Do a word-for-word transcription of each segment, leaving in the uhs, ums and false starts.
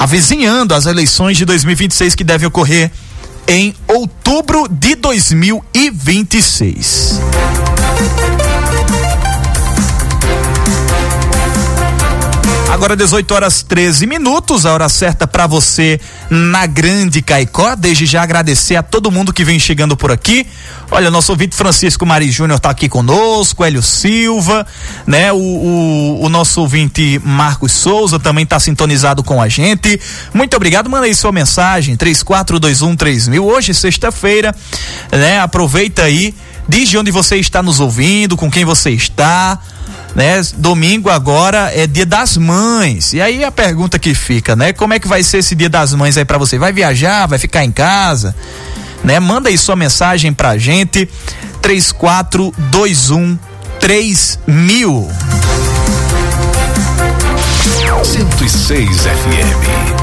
avizinhando as eleições de dois mil e vinte e seis que devem ocorrer em outubro de dois mil e vinte e seis. Agora dezoito horas treze minutos, a hora certa para você na Grande Caicó. Desde já agradecer a todo mundo que vem chegando por aqui. Olha, nosso ouvinte Francisco Mari Júnior tá aqui conosco, Hélio Silva, né? O, o, o nosso ouvinte Marcos Souza também tá sintonizado com a gente. Muito obrigado, manda aí sua mensagem, três quatro dois um três mil. Hoje, sexta-feira, né? Aproveita aí, diz de onde você está nos ouvindo, com quem você está. Né? Domingo agora é Dia das Mães. E aí a pergunta que fica, né? Como é que vai ser esse Dia das Mães aí pra você? Vai viajar? Vai ficar em casa? Né? Manda aí sua mensagem pra gente, três quatro dois um três mil. cento e seis F M.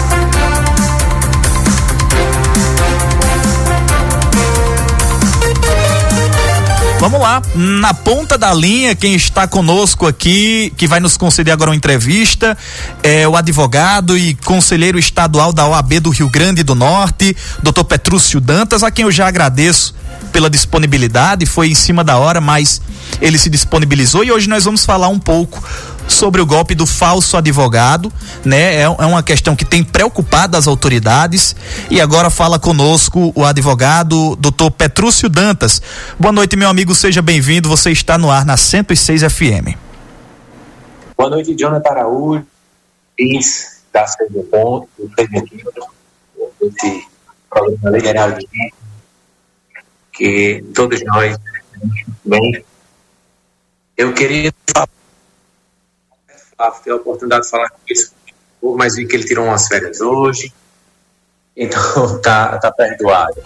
Vamos lá, na ponta da linha, quem está conosco aqui, que vai nos conceder agora uma entrevista, é o advogado e conselheiro estadual da O A B do Rio Grande do Norte, doutor Petrúcio Dantas, a quem eu já agradeço pela disponibilidade. Foi em cima da hora, mas ele se disponibilizou e hoje nós vamos falar um pouco sobre o golpe do falso advogado, né? É, é uma questão que tem preocupado as autoridades e agora fala conosco o advogado doutor Petrúcio Dantas. Boa noite, meu amigo, seja bem-vindo, você está no ar na cento e seis F M. Boa noite, Jonathan Araújo, ex da C D Ponto, do Prefeitura, desse programa Lei Geral de Direito, que todos nós bem. Eu queria falar ter a oportunidade de falar com isso, mas vi que ele tirou umas férias hoje, então tá, tá perdoado.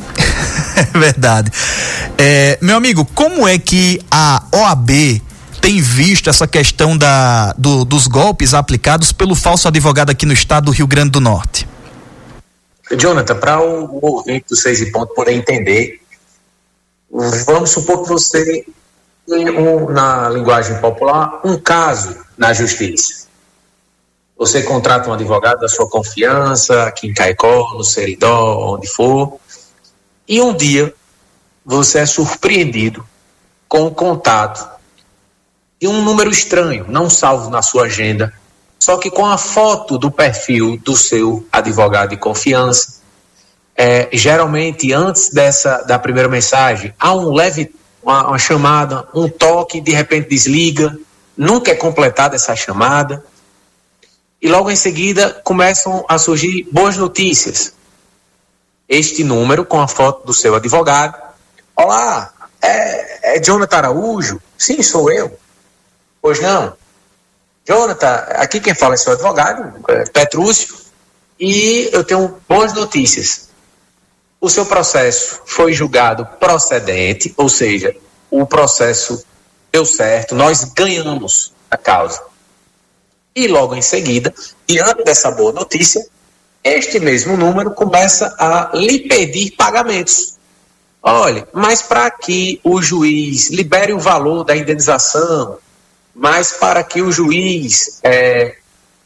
É verdade. É, meu amigo, como é que a O A B tem visto essa questão da, do, dos golpes aplicados pelo falso advogado aqui no estado do Rio Grande do Norte? Jonathan, para o, o ouvinte do Seis e Ponto poder entender, vamos supor que você tem, um, na linguagem popular, um caso na justiça. Você contrata um advogado da sua confiança, aqui em Caicó, no Seridó, onde for, e um dia você é surpreendido com o contato de um número estranho, não salvo na sua agenda, só que com a foto do perfil do seu advogado de confiança. É, geralmente, antes dessa, da primeira mensagem, há um leve, uma, uma chamada, um toque, de repente desliga, nunca é completada essa chamada, e logo em seguida começam a surgir boas notícias. Este número com a foto do seu advogado. Olá, é, é Jonathan Araújo? Sim, sou eu. Pois não. Jonathan, aqui quem fala é seu advogado, é Petrúcio, e eu tenho boas notícias. O seu processo foi julgado procedente, ou seja, o processo deu certo, nós ganhamos a causa. E logo em seguida, diante dessa boa notícia, este mesmo número começa a lhe pedir pagamentos. Olha, mas para que o juiz libere o valor da indenização, mas para que o juiz é,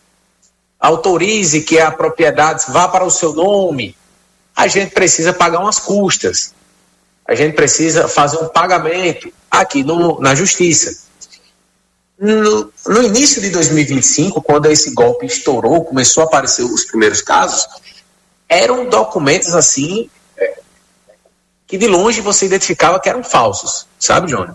autorize que a propriedade vá para o seu nome, a gente precisa pagar umas custas. A gente precisa fazer um pagamento aqui no, na justiça. No, no início de dois mil e vinte e cinco, quando esse golpe estourou, começou a aparecer os primeiros casos, eram documentos assim, é, que de longe você identificava que eram falsos, sabe, Johnny?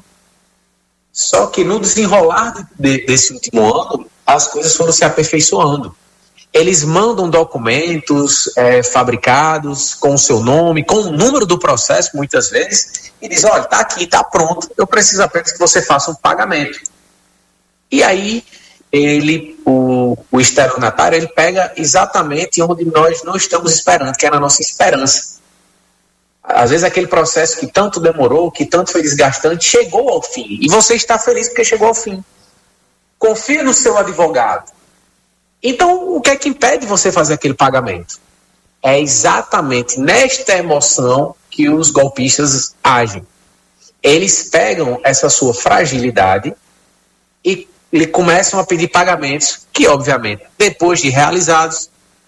Só que no desenrolar de, de, desse último ano, as coisas foram se aperfeiçoando. Eles mandam documentos é, fabricados com o seu nome, com o número do processo, muitas vezes, e diz, olha, está aqui, está pronto, eu preciso apenas que você faça um pagamento. E aí, ele, o, o estelionatário, ele pega exatamente onde nós não estamos esperando, que é na nossa esperança. Às vezes aquele processo que tanto demorou, que tanto foi desgastante, chegou ao fim. E você está feliz porque chegou ao fim. Confia no seu advogado. Então, o que é que impede você fazer aquele pagamento? É exatamente nesta emoção que os golpistas agem. Eles pegam essa sua fragilidade e lhe começam a pedir pagamentos que, obviamente, depois de realizados,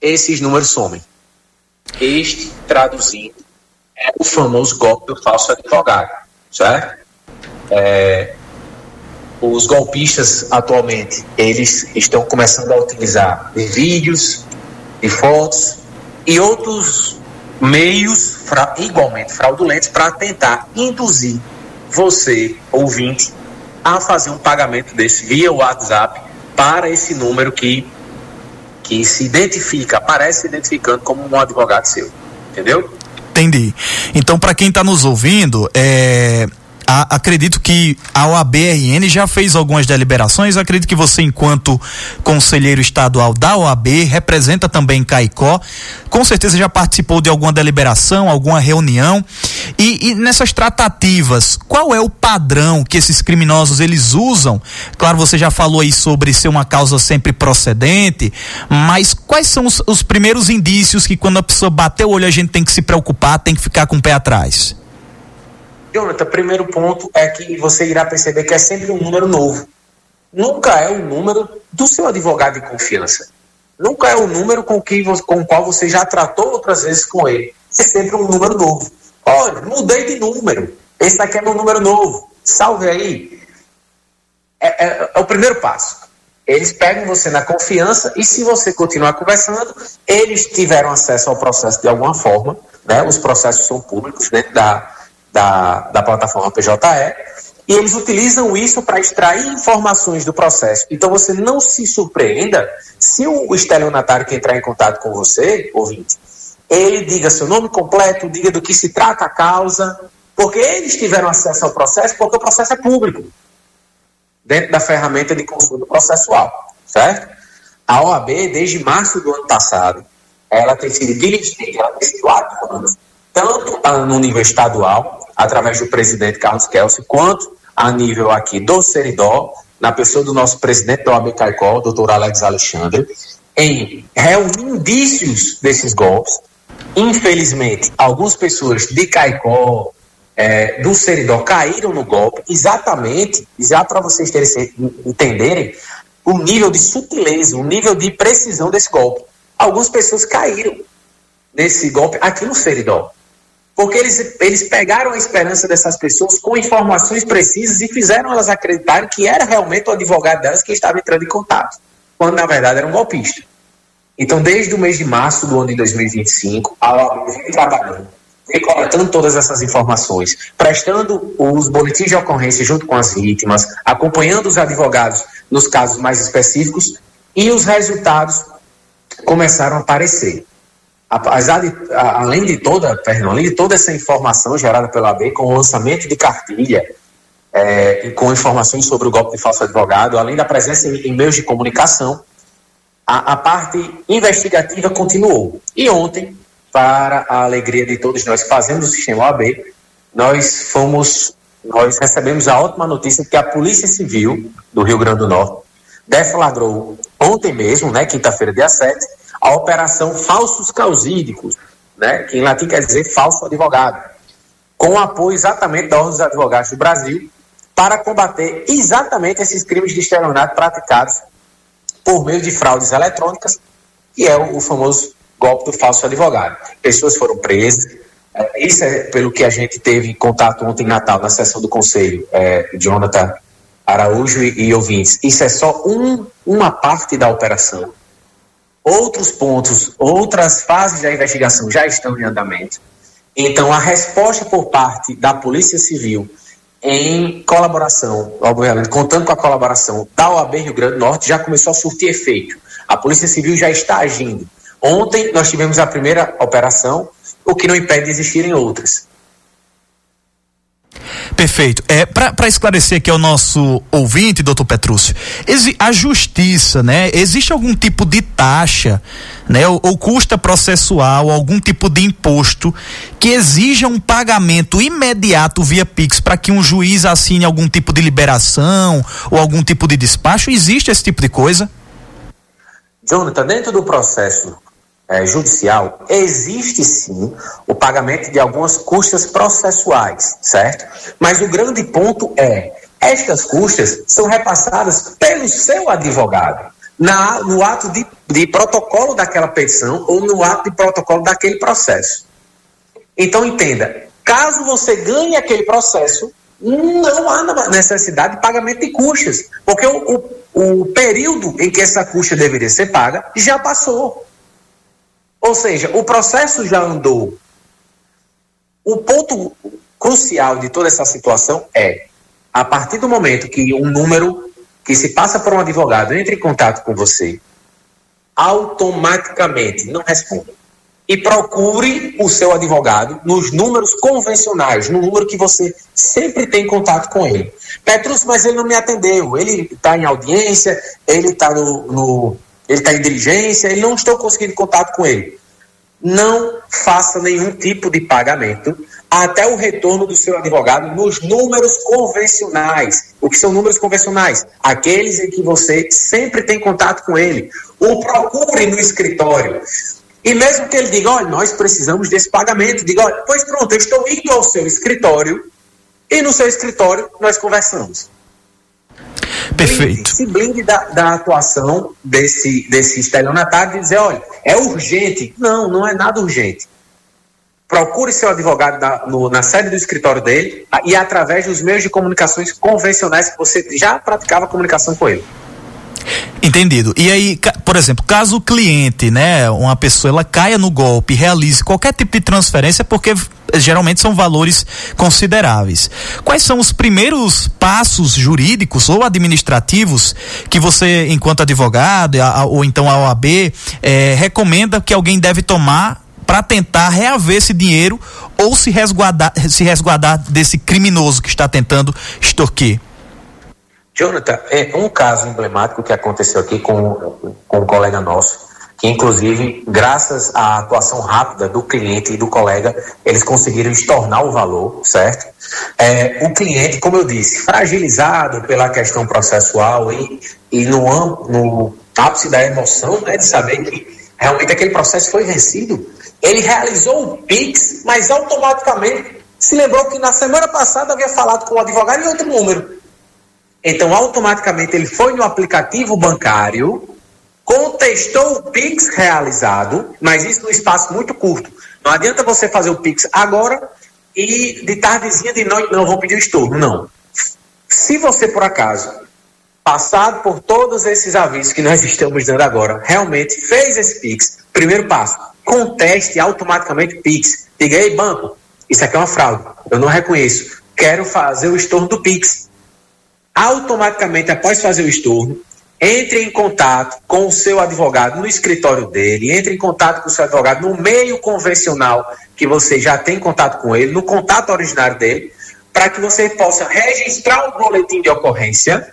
esses números somem. Este, traduzindo, é o famoso golpe do falso advogado, certo? É, os golpistas, atualmente, eles estão começando a utilizar de vídeos, de fotos e outros meios fra- igualmente fraudulentos para tentar induzir você, ouvinte, a fazer um pagamento desse via WhatsApp para esse número que, que se identifica, aparece se identificando como um advogado seu, entendeu? Entendi. Então, para quem está nos ouvindo, é... A, acredito que a O A B R N já fez algumas deliberações. Acredito que você, enquanto conselheiro estadual da O A B, representa também Caicó, com certeza já participou de alguma deliberação, alguma reunião, e, e nessas tratativas, qual é o padrão que esses criminosos eles usam? Claro, você já falou aí sobre ser uma causa sempre procedente, mas quais são os, os primeiros indícios que, quando a pessoa bater o olho, a gente tem que se preocupar, tem que ficar com o pé atrás? Jonathan, primeiro ponto é que você irá perceber que é sempre um número novo. Nunca é o número do seu advogado de confiança. Nunca é o número com, que, com o qual você já tratou outras vezes com ele. É sempre um número novo. Olha, mudei de número. Esse daqui é meu número novo. Salve aí. É, é, é o primeiro passo. Eles pegam você na confiança e, se você continuar conversando, eles tiveram acesso ao processo de alguma forma, né? Os processos são públicos dentro da Da, da plataforma P J E, e eles utilizam isso para extrair informações do processo. Então você não se surpreenda se o estelionatário que entrar em contato com você, ouvinte, ele diga seu nome completo, diga do que se trata a causa, porque eles tiveram acesso ao processo, porque o processo é público, dentro da ferramenta de consulta processual, certo? A O A B, desde março do ano passado, ela tem sido diligente, ela tem sido atuante, tanto no nível estadual, através do presidente Carlos Kelsey, quanto a nível aqui do Seridó, na pessoa do nosso presidente da O A B Caicó, doutor Alex Alexandre, em reunir indícios desses golpes. Infelizmente, algumas pessoas de Caicó, é, do Seridó, caíram no golpe, exatamente, já para vocês terem, entenderem o nível de sutileza, o nível de precisão desse golpe. Algumas pessoas caíram nesse golpe aqui no Seridó, porque eles, eles pegaram a esperança dessas pessoas com informações precisas e fizeram elas acreditarem que era realmente o advogado delas que estava entrando em contato, quando na verdade era um golpista. Então, desde o mês de março do ano de dois mil e vinte e cinco, a O A B vem trabalhando, vem coletando todas essas informações, prestando os boletins de ocorrência junto com as vítimas, acompanhando os advogados nos casos mais específicos, e os resultados começaram a aparecer. Apesar de, além de toda, perdão, além de toda essa informação gerada pela O A B, com o lançamento de cartilha é, e com informações sobre o golpe de falso advogado, além da presença em, em meios de comunicação, a, a parte investigativa continuou. E ontem, para a alegria de todos nós que fazemos o sistema O A B, nós fomos, nós recebemos a ótima notícia de que a Polícia Civil do Rio Grande do Norte deflagrou ontem mesmo, né, quinta-feira, dia sete, a operação Falsos Causídicos, né, que em latim quer dizer falso advogado, com o apoio exatamente da Ordem dos Advogados do Brasil, para combater exatamente esses crimes de estelionato praticados por meio de fraudes eletrônicas, que é o, o famoso golpe do falso advogado. Pessoas foram presas, é, isso é pelo que a gente teve contato ontem em Natal, na sessão do Conselho, é, Jonathan Araújo e, e ouvintes, isso é só um, uma parte da operação. Outros pontos, outras fases da investigação já estão em andamento. Então, a resposta por parte da Polícia Civil, em colaboração, obviamente, contando com a colaboração da O A B Rio Grande do Norte, já começou a surtir efeito. A Polícia Civil já está agindo. Ontem, nós tivemos a primeira operação, o que não impede de existirem outras. Perfeito. É, para esclarecer aqui ao nosso ouvinte, doutor Petrúcio, a justiça, né, existe algum tipo de taxa, né, ou, ou custa processual, algum tipo de imposto que exija um pagamento imediato via Pix para que um juiz assine algum tipo de liberação ou algum tipo de despacho? Existe esse tipo de coisa? Jonathan, dentro do processo É, judicial, existe sim o pagamento de algumas custas processuais, certo? Mas o grande ponto é, estas custas são repassadas pelo seu advogado. na, no ato de, de protocolo daquela petição ou no ato de protocolo daquele processo. Então, entenda, caso você ganhe aquele processo, não há necessidade de pagamento de custas, porque o, o, o período em que essa custa deveria ser paga já passou. Ou seja, o processo já andou. O ponto crucial de toda essa situação é, a partir do momento que um número que se passa por um advogado entra em contato com você, automaticamente não responda. E procure o seu advogado nos números convencionais, no número que você sempre tem contato com ele. Petrus, mas ele não me atendeu, ele está em audiência, ele está no, no, ele está em diligência, ele não estou conseguindo contato com ele. Não faça nenhum tipo de pagamento até o retorno do seu advogado nos números convencionais. O que são números convencionais? Aqueles em que você sempre tem contato com ele. O procure no escritório. E mesmo que ele diga, olha, nós precisamos desse pagamento, diga, olha, pois pronto, eu estou indo ao seu escritório e no seu escritório nós conversamos. Perfeito. Blinde, se blinde da, da atuação desse, desse estelionatário de dizer, olha, é urgente. Não, não é nada urgente. Procure seu advogado na, no, na sede do escritório dele e através dos meios de comunicações convencionais que você já praticava comunicação com ele. Entendido. E aí, por exemplo, caso o cliente, né, uma pessoa, ela caia no golpe, realize qualquer tipo de transferência, porque geralmente são valores consideráveis. Quais são os primeiros passos jurídicos ou administrativos que você, enquanto advogado, a, ou então a O A B, eh, recomenda que alguém deve tomar para tentar reaver esse dinheiro ou se resguardar, se resguardar desse criminoso que está tentando extorquir? Jonathan, é um caso emblemático que aconteceu aqui com, com um colega nosso, que inclusive, graças à atuação rápida do cliente e do colega, eles conseguiram estornar o valor, certo? É, o cliente, como eu disse, fragilizado pela questão processual e, e no, no ápice da emoção, né, de saber que realmente aquele processo foi vencido, ele realizou o Pix, mas automaticamente se lembrou que na semana passada havia falado com o advogado em outro número. Então, automaticamente, ele foi no aplicativo bancário, contestou o Pix realizado, mas isso num espaço muito curto. Não adianta você fazer o Pix agora e de tardezinha de noite, não, vou pedir o estorno. Não. Se você, por acaso, passado por todos esses avisos que nós estamos dando agora, realmente fez esse Pix, primeiro passo, conteste automaticamente o Pix. Diga, ei, banco, isso aqui é uma fraude, eu não reconheço, quero fazer o estorno do Pix. Automaticamente, após fazer o estorno, entre em contato com o seu advogado no escritório dele, entre em contato com o seu advogado no meio convencional que você já tem contato com ele, no contato originário dele, para que você possa registrar um boletim de ocorrência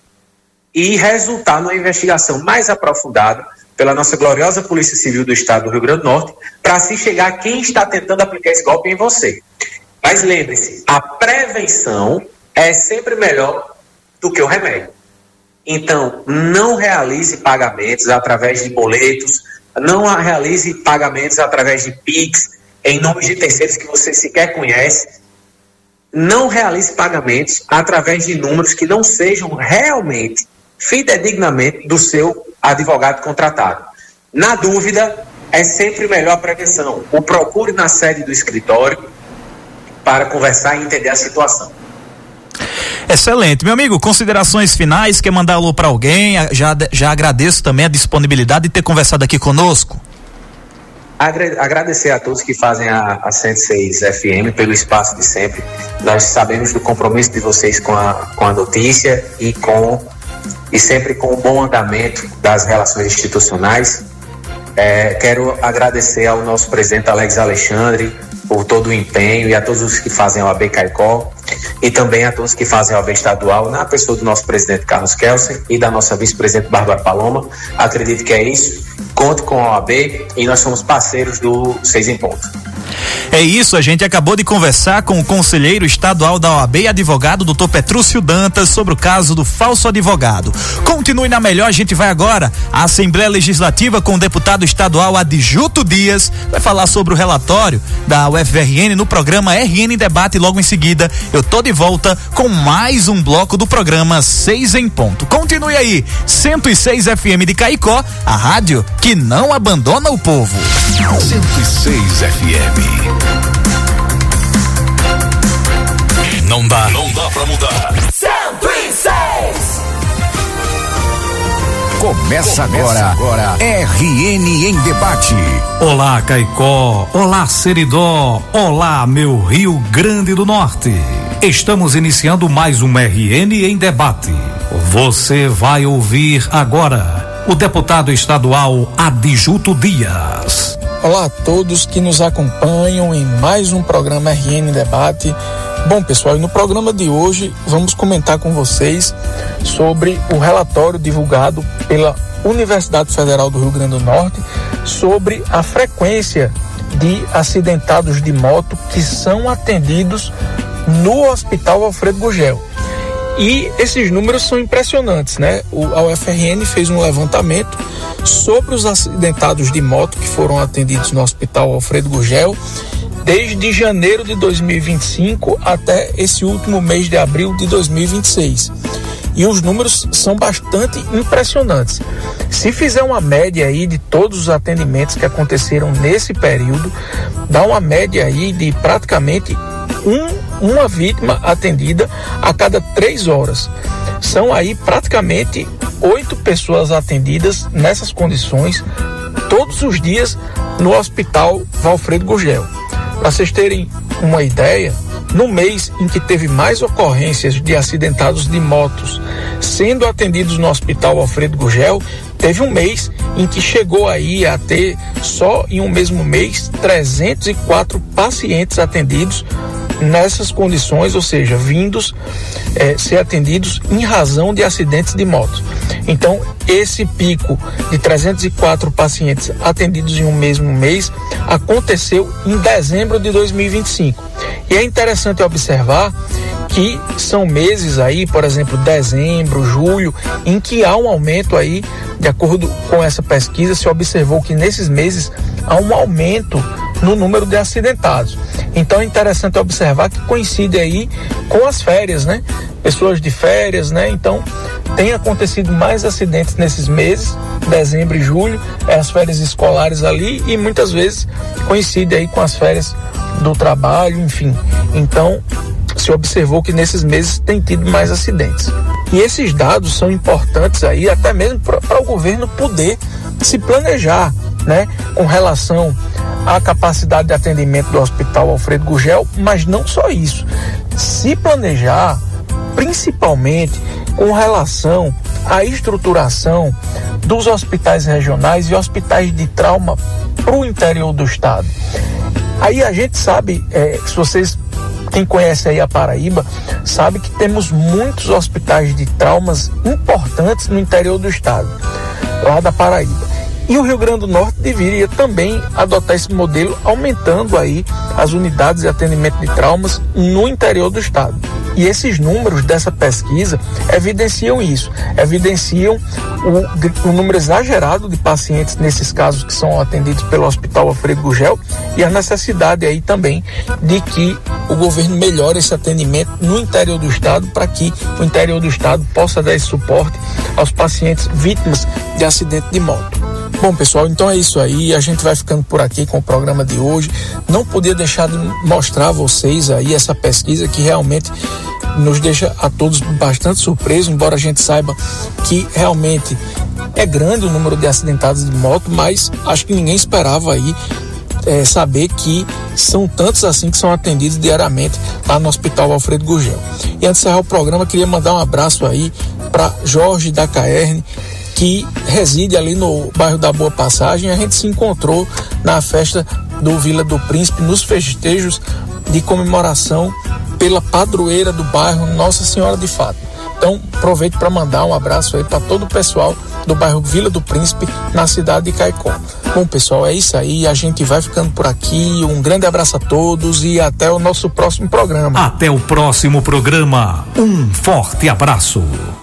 e resultar numa investigação mais aprofundada pela nossa gloriosa Polícia Civil do Estado do Rio Grande do Norte, para assim chegar a quem está tentando aplicar esse golpe em você. Mas lembre-se, a prevenção é sempre melhor do que o remédio. Então, não realize pagamentos através de boletos, não realize pagamentos através de Pix, em nome de terceiros que você sequer conhece. Não realize pagamentos através de números que não sejam realmente, fidedignamente, do seu advogado contratado. Na dúvida, é sempre melhor a prevenção. O procure na sede do escritório para conversar e entender a situação. Excelente. Meu amigo, considerações finais, quer mandar alô para alguém? Já, já agradeço também a disponibilidade de ter conversado aqui conosco. Agradecer a todos que fazem a, a cento e seis F M pelo espaço de sempre. Nós sabemos do compromisso de vocês com a, com a notícia e, com, e sempre com o bom andamento das relações institucionais. É, quero agradecer ao nosso presidente Alex Alexandre por todo o empenho e a todos os que fazem a O A B Caicó e também a todos que fazem a O A B estadual, na pessoa do nosso presidente Carlos Kelsen e da nossa vice-presidente Bárbara Paloma. Acredito que é isso. Conte com a O A B e nós somos parceiros do Seis em Ponto. É isso, a gente acabou de conversar com o conselheiro estadual da O A B e advogado doutor Petrúcio Dantas sobre o caso do falso advogado. Continue na melhor, a gente vai agora à Assembleia Legislativa com o deputado estadual Adjuto Dias, vai falar sobre o relatório da U F R N no programa R N Debate. Logo em seguida eu tô de volta com mais um bloco do programa Seis em Ponto. Continue aí, cento e seis F M de Caicó, a rádio que não abandona o povo. cento e seis F M. Não dá, não dá pra mudar. cento e seis. Começa agora, agora R N em Debate. Olá, Caicó. Olá, Seridó. Olá, meu Rio Grande do Norte. Estamos iniciando mais um R N em Debate. Você vai ouvir agora o deputado estadual Adjuto Dias. Olá a todos que nos acompanham em mais um programa R N Debate. Bom, pessoal, e no programa de hoje vamos comentar com vocês sobre o relatório divulgado pela Universidade Federal do Rio Grande do Norte sobre a frequência de acidentados de moto que são atendidos no Hospital Alfredo Gurgel. E esses números são impressionantes, né? O, a U F R N fez um levantamento sobre os acidentados de moto que foram atendidos no Hospital Alfredo Gurgel desde janeiro de dois mil e vinte e cinco até esse último mês de abril de dois mil e vinte e seis. E os números são bastante impressionantes. Se fizer uma média aí de todos os atendimentos que aconteceram nesse período, dá uma média aí de praticamente um, uma vítima atendida a cada três horas. São aí praticamente oito pessoas atendidas nessas condições todos os dias no Hospital Alfredo Gurgel. Para vocês terem uma ideia, no mês em que teve mais ocorrências de acidentados de motos sendo atendidos no Hospital Alfredo Gurgel, teve um mês em que chegou aí a ter, só em um mesmo mês, trezentos e quatro pacientes atendidos nessas condições, ou seja, vindos eh, ser atendidos em razão de acidentes de moto. Então, esse pico de trezentos e quatro pacientes atendidos em um mesmo mês aconteceu em dezembro de dois mil e vinte e cinco. E é interessante observar que são meses aí, por exemplo, dezembro, julho, em que há um aumento aí, de acordo com essa pesquisa, se observou que nesses meses há um aumento no número de acidentados. Então é interessante observar que coincide aí com as férias, né? Pessoas de férias, né? Então tem acontecido mais acidentes nesses meses, dezembro e julho, é as férias escolares ali e muitas vezes coincide aí com as férias do trabalho, enfim. Então se observou que nesses meses tem tido mais acidentes. E esses dados são importantes aí até mesmo para o governo poder se planejar, né? Com relação à capacidade de atendimento do Hospital Alfredo Gurgel, mas não só isso, se planejar principalmente com relação à estruturação dos hospitais regionais e hospitais de trauma para o interior do estado. Aí a gente sabe, é, se vocês, quem conhece aí a Paraíba, sabe que temos muitos hospitais de traumas importantes no interior do estado, lá da Paraíba. E o Rio Grande do Norte deveria também adotar esse modelo, aumentando aí as unidades de atendimento de traumas no interior do estado. E esses números dessa pesquisa evidenciam isso, evidenciam o, o número exagerado de pacientes nesses casos que são atendidos pelo Hospital Alfredo Gurgel e a necessidade aí também de que o governo melhore esse atendimento no interior do estado para que o interior do estado possa dar esse suporte aos pacientes vítimas de acidente de moto. Bom, pessoal, então é isso aí, a gente vai ficando por aqui com o programa de hoje. Não podia deixar de mostrar a vocês aí essa pesquisa que realmente nos deixa a todos bastante surpresos, embora a gente saiba que realmente é grande o número de acidentados de moto, mas acho que ninguém esperava aí é, saber que são tantos assim que são atendidos diariamente lá no Hospital Alfredo Gurgel. E antes de encerrar o programa, queria mandar um abraço aí para Jorge da Caerne, que reside ali no bairro da Boa Passagem. A gente se encontrou na festa do Vila do Príncipe, nos festejos de comemoração pela padroeira do bairro, Nossa Senhora de Fátima. Então, aproveito para mandar um abraço aí para todo o pessoal do bairro Vila do Príncipe, na cidade de Caicó. Bom, pessoal, é isso aí. A gente vai ficando por aqui. Um grande abraço a todos e até o nosso próximo programa. Até o próximo programa. Um forte abraço.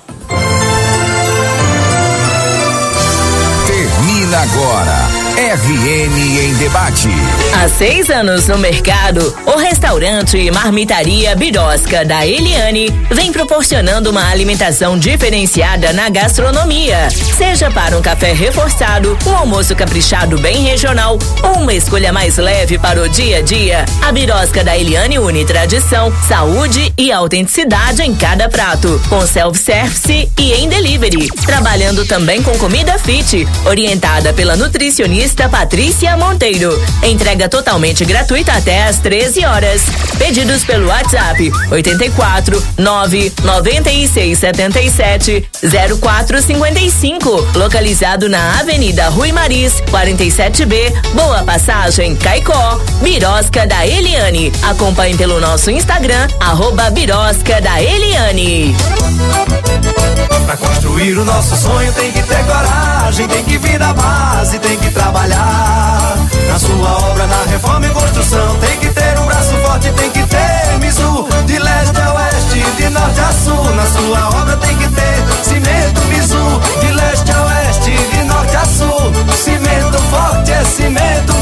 Termina agora. R N em Debate. Há seis anos no mercado, o restaurante e marmitaria Birosca da Eliane vem proporcionando uma alimentação diferenciada na gastronomia. Seja para um café reforçado, um almoço caprichado bem regional ou uma escolha mais leve para o dia a dia, a Birosca da Eliane une tradição, saúde e autenticidade em cada prato, com self-service e em delivery, trabalhando também com comida fit, orientada pela nutricionista Patrícia Monteiro. Entrega totalmente gratuita até às treze horas. Pedidos pelo WhatsApp oito quatro nove nove seis sete sete zero quatro cinco cinco. Localizado na Avenida Rui Maris, quarenta e sete B, Boa Passagem, Caicó. Birosca da Eliane. Acompanhe pelo nosso Instagram, arroba Birosca da Eliane. Pra construir o nosso sonho tem que ter coragem, tem que vir da base, tem que trabalhar. Na sua obra, na reforma e construção, tem que ter um braço forte, tem que ter Mizu. De leste a oeste, de norte a sul, na sua obra tem que ter cimento Mizu. De leste a oeste, de norte a sul, cimento forte é cimento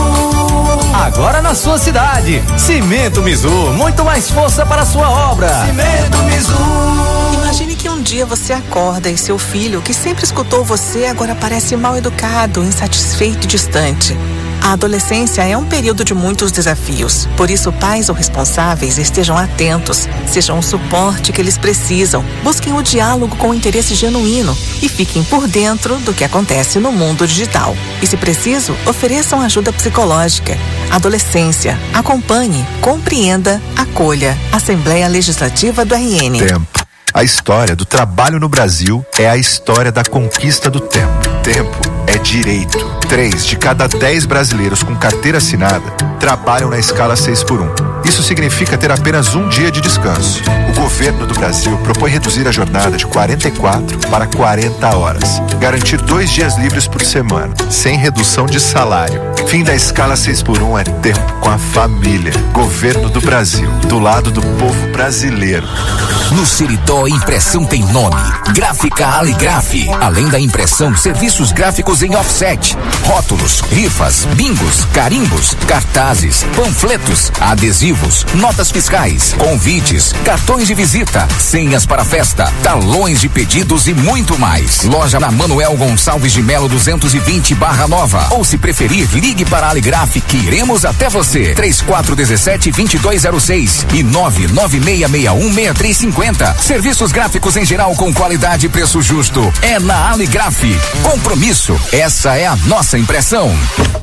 Mizu. Agora na sua cidade, Cimento Mizu, muito mais força para a sua obra. Cimento Mizu. Imagine que um dia você acorda e seu filho, que sempre escutou você, agora parece mal educado, insatisfeito e distante. A adolescência é um período de muitos desafios. Por isso, pais ou responsáveis estejam atentos, sejam o suporte que eles precisam, busquem o diálogo com interesse genuíno e fiquem por dentro do que acontece no mundo digital. E, se preciso, ofereçam ajuda psicológica. Adolescência, acompanhe, compreenda, acolha. Assembleia Legislativa do R N. Tempo. A história do trabalho no Brasil é a história da conquista do tempo. Tempo é direito. Três de cada dez brasileiros com carteira assinada trabalham na escala seis por um. Isso significa ter apenas um dia de descanso. O governo do Brasil propõe reduzir a jornada de quarenta e quatro para quarenta horas. Garantir dois dias livres por semana, sem redução de salário. Fim da escala seis por um é tempo com a família. Governo do Brasil, do lado do povo brasileiro. No Seridó, impressão tem nome. Gráfica Aligraf. Além da impressão, serviços gráficos em offset, rótulos, rifas, bingos, carimbos, cartazes, panfletos, adesivos, notas fiscais, convites, cartões de visita, senhas para festa, talões de pedidos e muito mais. Loja na Manuel Gonçalves de Melo duzentos e vinte Barra Nova. Ou, se preferir, ligue para a Aligraf que iremos até você. três quatro um sete, dois dois zero seis e nove nove seis seis um, seis três cinco zero. Serviços gráficos em geral com qualidade e preço justo. É na Aligraf. Compromisso. Essa é a nossa impressão.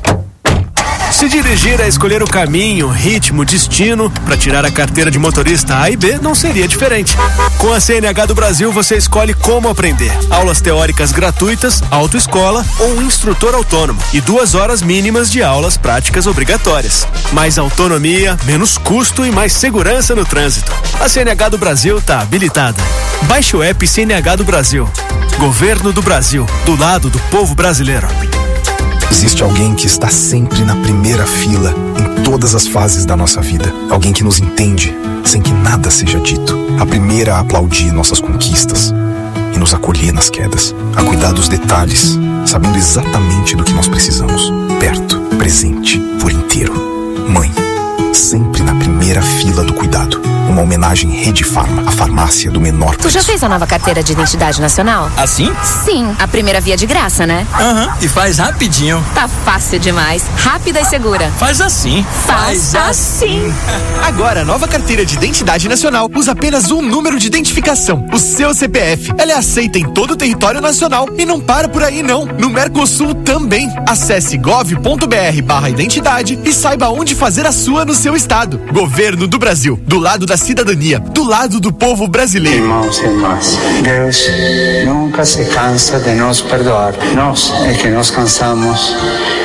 Se dirigir é escolher o caminho, ritmo, destino para tirar a carteira de motorista A e B não seria diferente. Com a C N H do Brasil você escolhe como aprender. Aulas teóricas gratuitas, autoescola ou um instrutor autônomo e duas horas mínimas de aulas práticas obrigatórias. Mais autonomia, menos custo e mais segurança no trânsito. A C N H do Brasil está habilitada. Baixe o app C N H do Brasil. Governo do Brasil, do lado do povo brasileiro. Existe alguém que está sempre na primeira fila em todas as fases da nossa vida. Alguém que nos entende sem que nada seja dito. A primeira a aplaudir nossas conquistas e nos acolher nas quedas. A cuidar dos detalhes, sabendo exatamente do que nós precisamos. Perto, presente, por inteiro. Mãe, sempre na primeira fila do cuidado. Uma homenagem Rede Farma, a farmácia do menor preço. Tu já fez a nova carteira de identidade nacional? Assim? Sim, a primeira via de graça, né? Aham, uhum, e faz rapidinho. Tá fácil demais, rápida e segura. Faz assim. Faz, faz assim. Agora, a nova carteira de identidade nacional usa apenas um número de identificação, o seu C P F. Ela é aceita em todo o território nacional e não para por aí não. No Mercosul também. Acesse gov.br barra identidade e saiba onde fazer a sua no seu estado. Governo do Brasil, do lado da cidadania, do lado do povo brasileiro. Irmãos e irmãs, Deus nunca se cansa de nos perdoar. Nós é que nos cansamos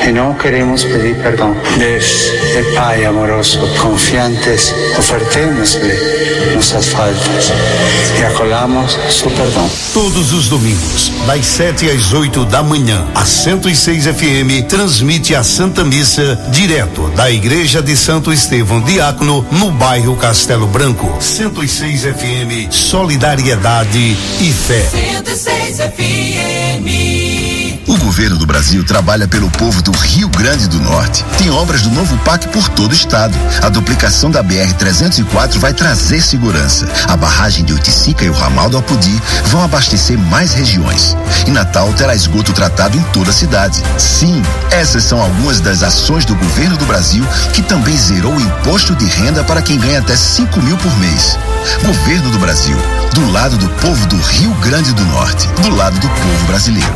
y no queremos pedir perdón. Desde Pai amoroso, confiantes, ofertémosle nuestras faltas y acolhamos su perdão. Todos os domingos, das sete às oito da manhã, a cento e seis F M transmite a Santa Missa direto da Igreja de Santo Estevão Diácono, no bairro Castelo Branco. cento e seis F M, solidariedade e fé. cento e seis F M. O governo do Brasil trabalha pelo povo do Rio Grande do Norte. Tem obras do novo P A C por todo o estado. A duplicação da B R trezentos e quatro vai trazer segurança. A barragem de Oiticica e o ramal do Apodi vão abastecer mais regiões. E Natal terá esgoto tratado em toda a cidade. Sim, essas são algumas das ações do governo do Brasil, que também zerou o imposto de renda para quem ganha até cinco mil por mês. Governo do Brasil, do lado do povo do Rio Grande do Norte, do lado do povo brasileiro.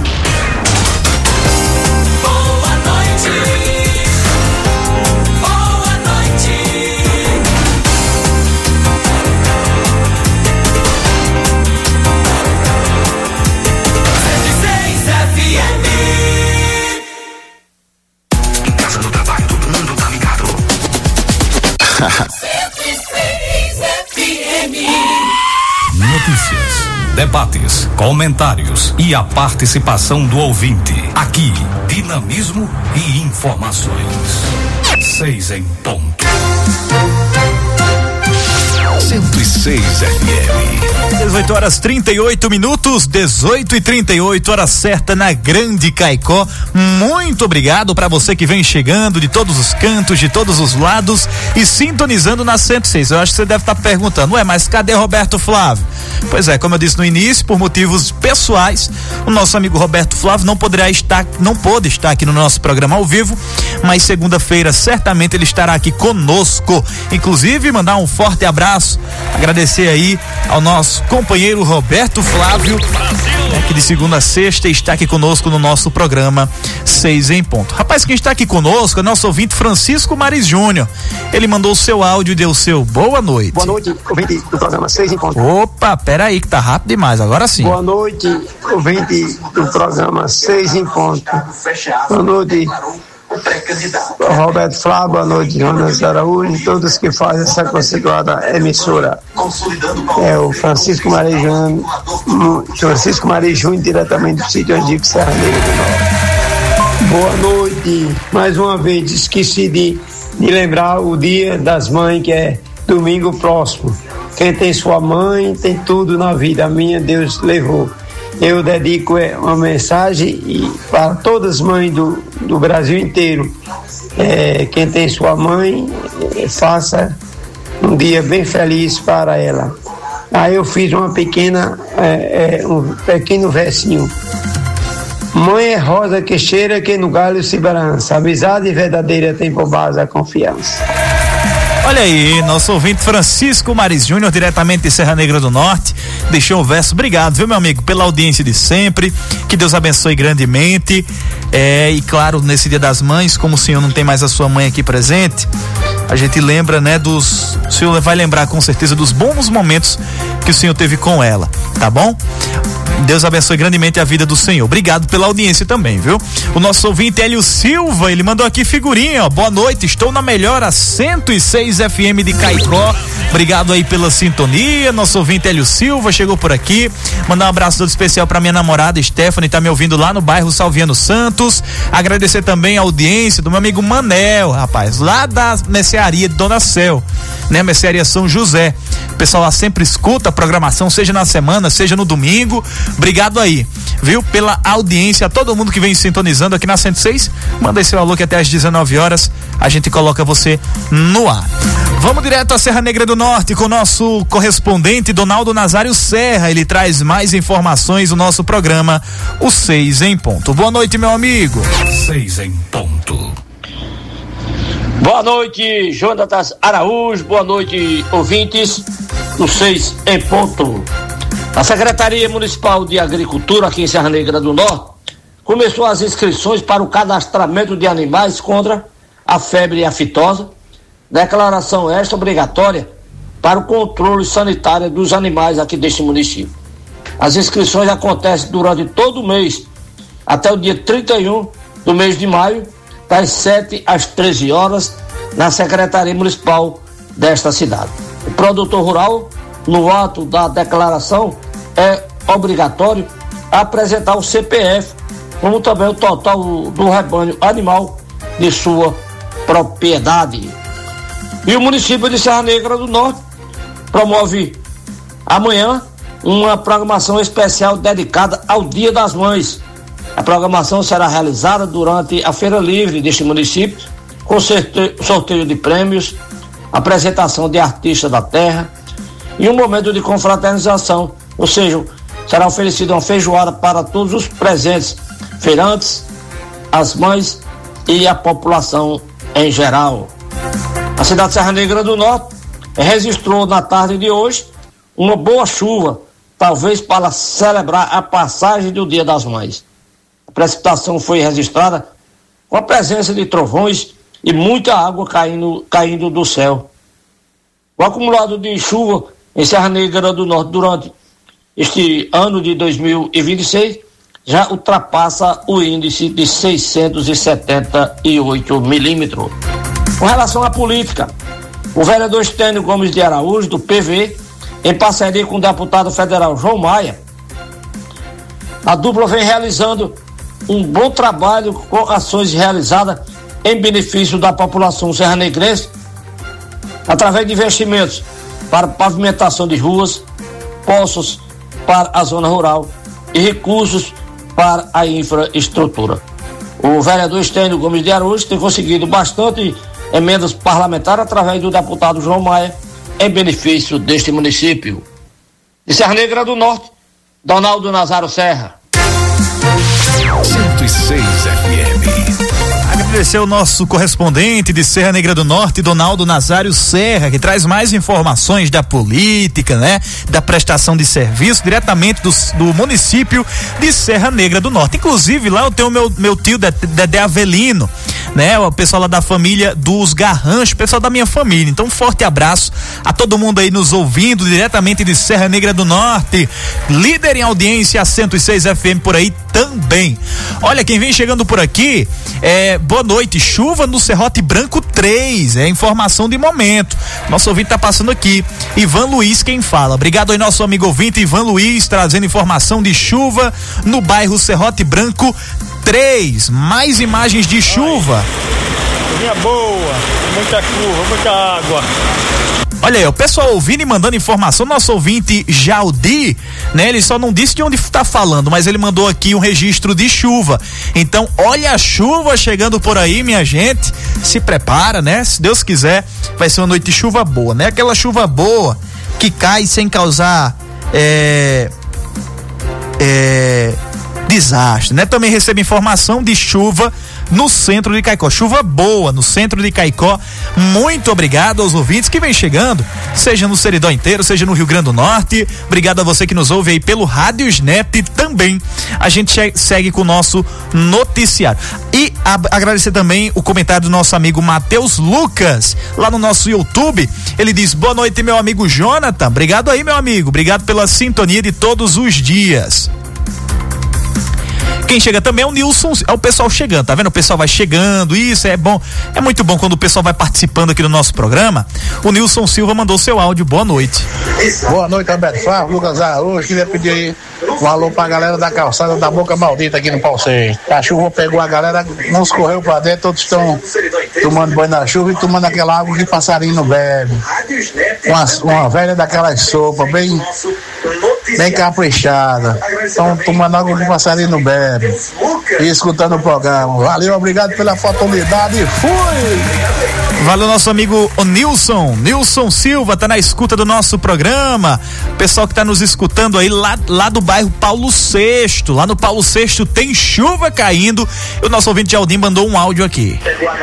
Notícias, debates, comentários e a participação do ouvinte. Aqui, dinamismo e informações. Seis em ponto. cento e seis F M. dezoito horas trinta e oito minutos, dezoito e trinta e oito, hora certa na Grande Caicó. Muito obrigado para você que vem chegando de todos os cantos, de todos os lados e sintonizando na cento e seis. Eu acho que você deve estar perguntando, ué, mas cadê Roberto Flávio? Pois é, como eu disse no início, por motivos pessoais, o nosso amigo Roberto Flávio não poderá estar, não pôde estar aqui no nosso programa ao vivo, mas segunda-feira certamente ele estará aqui conosco. Inclusive, mandar um forte abraço, agradecer aí ao nosso companheiro Roberto Flávio, né, que de segunda a sexta está aqui conosco no nosso programa Seis em Ponto. Rapaz, quem está aqui conosco é nosso ouvinte Francisco Maris Júnior. Ele mandou o seu áudio e deu o seu boa noite. Boa noite, ouvinte do programa Seis em Ponto. Opa, peraí que tá rápido demais, agora sim. Boa noite, ouvinte do programa Seis em Ponto. Boa noite, Roberto Flávio, boa noite, Jonas Araújo e todos que fazem essa conceituada emissora. É o Francisco Maria Júnior, Francisco Maria Júnior, diretamente do sítio antigo Serra Negra do Norte. Boa noite, mais uma vez, esqueci de, de lembrar o Dia das Mães, que é domingo próximo. Quem tem sua mãe tem tudo na vida, a minha Deus levou. Eu dedico uma mensagem para todas as mães do, do Brasil inteiro. É, quem tem sua mãe, é, faça um dia bem feliz para ela. Aí eu fiz uma pequena, é, é, um pequeno versinho. Mãe é rosa que cheira, que no galho se balança. Amizade verdadeira tem por base a confiança. Olha aí, nosso ouvinte Francisco Maris Júnior, diretamente de Serra Negra do Norte, deixou o verso. Obrigado, viu, meu amigo, pela audiência de sempre, que Deus abençoe grandemente. É, e claro, nesse Dia das Mães, como o senhor não tem mais a sua mãe aqui presente, a gente lembra, né, dos, o senhor vai lembrar com certeza dos bons momentos que o senhor teve com ela, tá bom? Deus abençoe grandemente a vida do senhor. Obrigado pela audiência também, viu? O nosso ouvinte Hélio Silva, ele mandou aqui figurinha, ó. Boa noite, estou na melhor, a cento e seis F M de Caicó. Obrigado aí pela sintonia. Nosso ouvinte Hélio Silva chegou por aqui. Mandar um abraço todo especial pra minha namorada Stephanie, tá me ouvindo lá no bairro Salviano Santos. Agradecer também a audiência do meu amigo Manel, rapaz, lá da mercearia de Dona Céu, né? Mercearia São José. O pessoal lá sempre escuta a programação, seja na semana, seja no domingo. Obrigado aí, viu? Pela audiência, a todo mundo que vem sintonizando aqui na cento e seis. Manda esse valor que até às dezenove horas a gente coloca você no ar. Vamos direto à Serra Negra do Norte com o nosso correspondente Donaldo Nazário Serra. Ele traz mais informações do nosso programa, o Seis em Ponto. Boa noite, meu amigo. Seis em Ponto. Boa noite, Jonatas Araújo. Boa noite, ouvintes do Seis em Ponto. A Secretaria Municipal de Agricultura aqui em Serra Negra do Norte começou as inscrições para o cadastramento de animais contra a febre aftosa, declaração esta obrigatória para o controle sanitário dos animais aqui deste município. As inscrições acontecem durante todo o mês, até o dia trinta e um do mês de maio, das sete às treze horas, na Secretaria Municipal desta cidade. O produtor rural, no ato da declaração, é obrigatório apresentar o C P F, como também o total do rebanho animal de sua propriedade. E o município de Serra Negra do Norte promove amanhã uma programação especial dedicada ao Dia das Mães. A programação será realizada durante a Feira Livre deste município, com sorteio de prêmios, apresentação de artistas da terra e um momento de confraternização, ou seja, será oferecida uma feijoada para todos os presentes, feirantes, as mães e a população em geral. A cidade de Serra Negra do Norte registrou na tarde de hoje uma boa chuva, talvez para celebrar a passagem do Dia das Mães. A precipitação foi registrada com a presença de trovões e muita água caindo, caindo do céu. O acumulado de chuva em Serra Negra do Norte durante este ano de dois mil e vinte e seis já ultrapassa o índice de seiscentos e setenta e oito milímetros. Com relação à política, o vereador Estênio Gomes de Araújo, do P V, em parceria com o deputado federal João Maia, a dupla vem realizando um bom trabalho com ações realizadas em benefício da população serranegrense, através de investimentos para pavimentação de ruas, poços para a zona rural e recursos para a infraestrutura. O vereador Estênio Gomes de Araújo tem conseguido bastante emendas parlamentares através do deputado João Maia em benefício deste município. De Serra Negra do Norte, Donaldo Nazário Serra. cento e seis F M. Agradecer o nosso correspondente de Serra Negra do Norte, Donaldo Nazário Serra, que traz mais informações da política, né? Da prestação de serviço diretamente do, do município de Serra Negra do Norte. Inclusive, lá eu tenho meu, meu tio Dedé Avelino, né? O pessoal lá da família dos Garranchos, o pessoal da minha família. Então, um forte abraço a todo mundo aí nos ouvindo diretamente de Serra Negra do Norte. Líder em audiência, a cento e seis F M por aí também. Olha, quem vem chegando por aqui, é, boa noite, chuva no Serrote Branco três, é informação de momento. Nosso ouvinte tá passando aqui, Ivan Luiz quem fala. Obrigado aí nosso amigo ouvinte Ivan Luiz, trazendo informação de chuva no bairro Serrote Branco três. Mais imagens de chuva. Minha boa, muita chuva, muita água. Olha aí, o pessoal ouvindo e mandando informação, nosso ouvinte Jaldi, né? Ele só não disse de onde tá falando, mas ele mandou aqui um registro de chuva. Então, olha a chuva chegando por aí, minha gente. Se prepara, né? Se Deus quiser, vai ser uma noite de chuva boa, né? Aquela chuva boa que cai sem causar é, é, desastre, né? Também recebo informação de chuva no centro de Caicó, chuva boa no centro de Caicó. Muito obrigado aos ouvintes que vem chegando, seja no Seridó inteiro, seja no Rio Grande do Norte. Obrigado a você que nos ouve aí pelo Rádio Snap também. A gente segue com o nosso noticiário e a, agradecer também o comentário do nosso amigo Matheus Lucas lá no nosso YouTube. Ele diz: boa noite, meu amigo Jonathan. Obrigado aí, meu amigo, obrigado pela sintonia de todos os dias. Quem chega também é o Nilson, é o pessoal chegando, tá vendo? O pessoal vai chegando, isso é bom, é muito bom quando o pessoal vai participando aqui do nosso programa. O Nilson Silva mandou seu áudio, boa noite. Boa noite, Alberto Fábio, Lucas Araújo, queria pedir aí um alô pra galera da calçada da Boca Maldita aqui no Palceiro. A chuva pegou a galera, não escorreu pra dentro, todos estão tomando banho na chuva e tomando aquela água que passarinho não bebe. Uma, uma velha daquelas sopas, bem, bem caprichada. Estão tomando água que passarinho não bebe. E escutando o programa. Valeu, obrigado pela oportunidade e fui! Valeu, nosso amigo o Nilson, Nilson Silva, tá na escuta do nosso programa. Pessoal que tá nos escutando aí lá, lá do bairro Paulo sexto, lá no Paulo sexto tem chuva caindo. E o nosso ouvinte Aldim mandou um áudio aqui.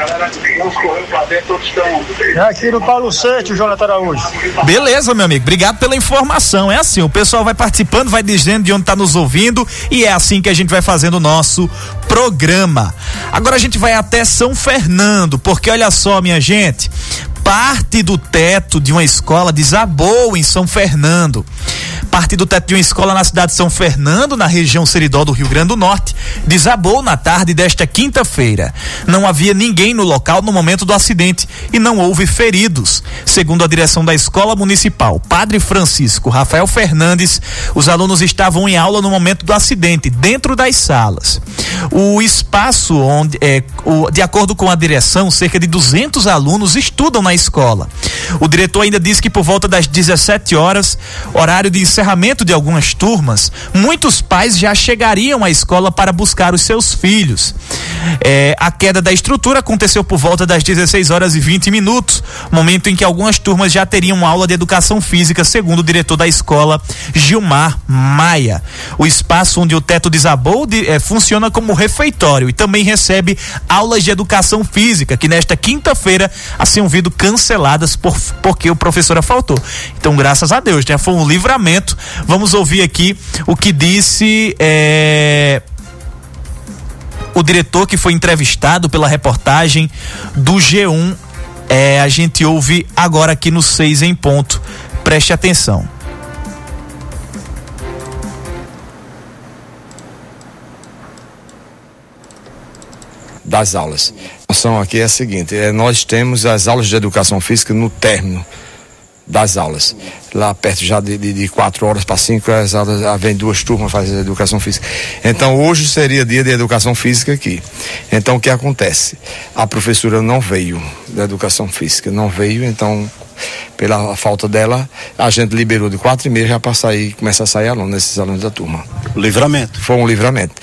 É aqui no Paulo sexto, Jonathan Araújo. Beleza, meu amigo, obrigado pela informação. É assim, o pessoal vai participando, vai dizendo de onde tá nos ouvindo e é assim que a gente vai fazendo o nosso programa. Agora a gente vai até São Fernando, porque olha só, minha gente, parte do teto de uma escola desabou em São Fernando. Parte do teto de uma escola na cidade de São Fernando, na região Seridó do Rio Grande do Norte, desabou na tarde desta quinta-feira. Não havia ninguém no local no momento do acidente e não houve feridos. Segundo a direção da escola municipal, Padre Francisco Rafael Fernandes, os alunos estavam em aula no momento do acidente, dentro das salas. O espaço onde, é, o, de acordo com a direção, cerca de duzentos alunos estudam na escola. O diretor ainda disse que por volta das dezessete horas, horário de encerramento de algumas turmas, muitos pais já chegariam à escola para buscar os seus filhos. É, a queda da estrutura aconteceu por volta das dezesseis horas e vinte minutos, momento em que algumas turmas já teriam aula de educação física, segundo o diretor da escola, Gilmar Maia. O espaço onde o teto desabou de, é, funciona como refeitório e também recebe aulas de educação física, que nesta quinta-feira haviam sido canceladas por, porque o professora faltou. Então, graças a Deus, né? Foi um livramento. Vamos ouvir aqui o que disse é, o diretor, que foi entrevistado pela reportagem do G um. É, a gente ouve agora aqui no seis em ponto. Preste atenção. Das aulas. A situação aqui é a seguinte: é, nós temos as aulas de educação física no término das aulas. Lá perto já de, de, de quatro horas para cinco, as aulas, vem duas turmas fazendo educação física. Então hoje seria dia de educação física aqui. Então o que acontece? A professora não veio da educação física, não veio, então pela falta dela, a gente liberou de quatro e meia já para sair, começa a sair alunos, esses alunos da turma. Livramento. Foi um livramento.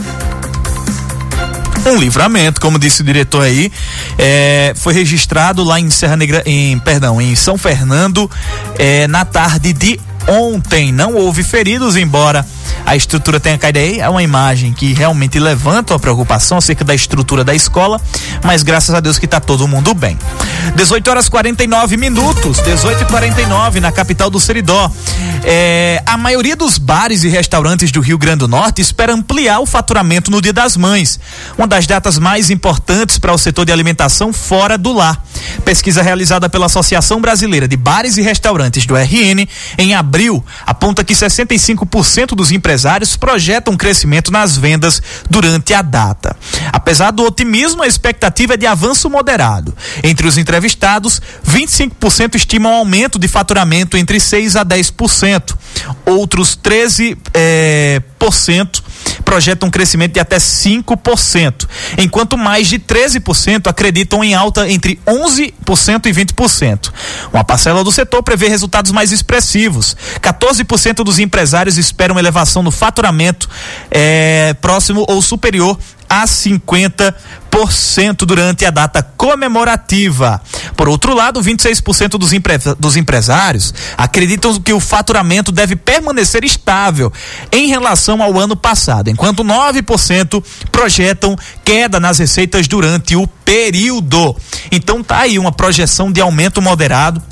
Um livramento, como disse o diretor aí, é, foi registrado lá em Serra Negra, em, perdão, em São Fernando, é, na tarde de ontem. Não houve feridos, embora a estrutura tenha caído aí. É uma imagem que realmente levanta a preocupação acerca da estrutura da escola, mas graças a Deus que tá todo mundo bem. dezoito horas e quarenta e nove minutos, dezoito e quarenta e nove na capital do Seridó. É, a maioria dos bares e restaurantes do Rio Grande do Norte espera ampliar o faturamento no Dia das Mães, uma das datas mais importantes para o setor de alimentação fora do lar. Pesquisa realizada pela Associação Brasileira de Bares e Restaurantes do R N em abril aponta que sessenta e cinco por cento dos empresários projetam crescimento nas vendas durante a data. Apesar do otimismo, a expectativa é de avanço moderado. Entre os entrevistados, vinte e cinco por cento estimam aumento de faturamento entre seis a dez por cento. Outros treze por cento projetam um crescimento de até cinco por cento, enquanto mais de treze por cento acreditam em alta entre onze por cento e vinte por cento. Uma parcela do setor prevê resultados mais expressivos. quatorze por cento dos empresários esperam elevação no faturamento é, próximo ou superior a cinquenta por cento durante a data comemorativa. Por outro lado, vinte e seis por cento dos, empre... dos empresários acreditam que o faturamento deve permanecer estável em relação ao ano passado, enquanto nove por cento projetam queda nas receitas durante o período. Então tá aí uma projeção de aumento moderado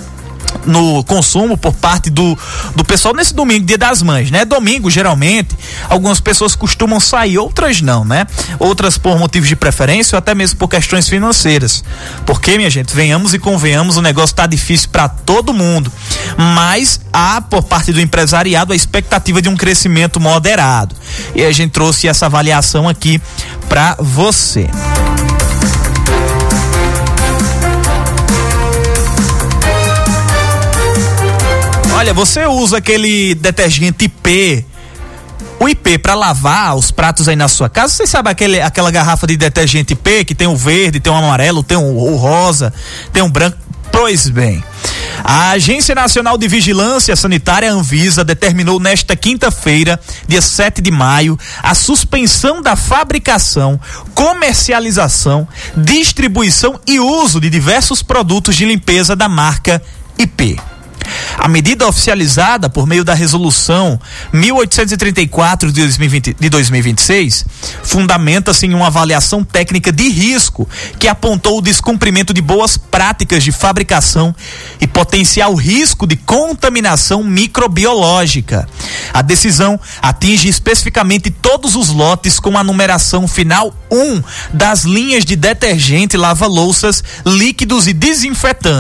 no consumo por parte do, do pessoal nesse domingo, Dia das Mães, né? Domingo, geralmente, algumas pessoas costumam sair, outras não, né? Outras por motivos de preferência ou até mesmo por questões financeiras. Porque, minha gente, venhamos e convenhamos, o negócio tá difícil para todo mundo. Mas há, por parte do empresariado, a expectativa de um crescimento moderado. E a gente trouxe essa avaliação aqui para você. Olha, você usa aquele detergente I P, o I P para lavar os pratos aí na sua casa? Você sabe aquele, aquela garrafa de detergente I P que tem o verde, tem o amarelo, tem o, o rosa, tem o branco? Pois bem, a Agência Nacional de Vigilância Sanitária, Anvisa, determinou nesta quinta-feira, dia sete de maio, a suspensão da fabricação, comercialização, distribuição e uso de diversos produtos de limpeza da marca I P. A medida oficializada por meio da resolução mil oitocentos e trinta e quatro de dois mil e vinte, de dois mil e vinte e seis fundamenta-se em uma avaliação técnica de risco que apontou o descumprimento de boas práticas de fabricação e potencial risco de contaminação microbiológica. A decisão atinge especificamente todos os lotes com a numeração final um das linhas de detergente, lava-louças, líquidos e desinfetantes.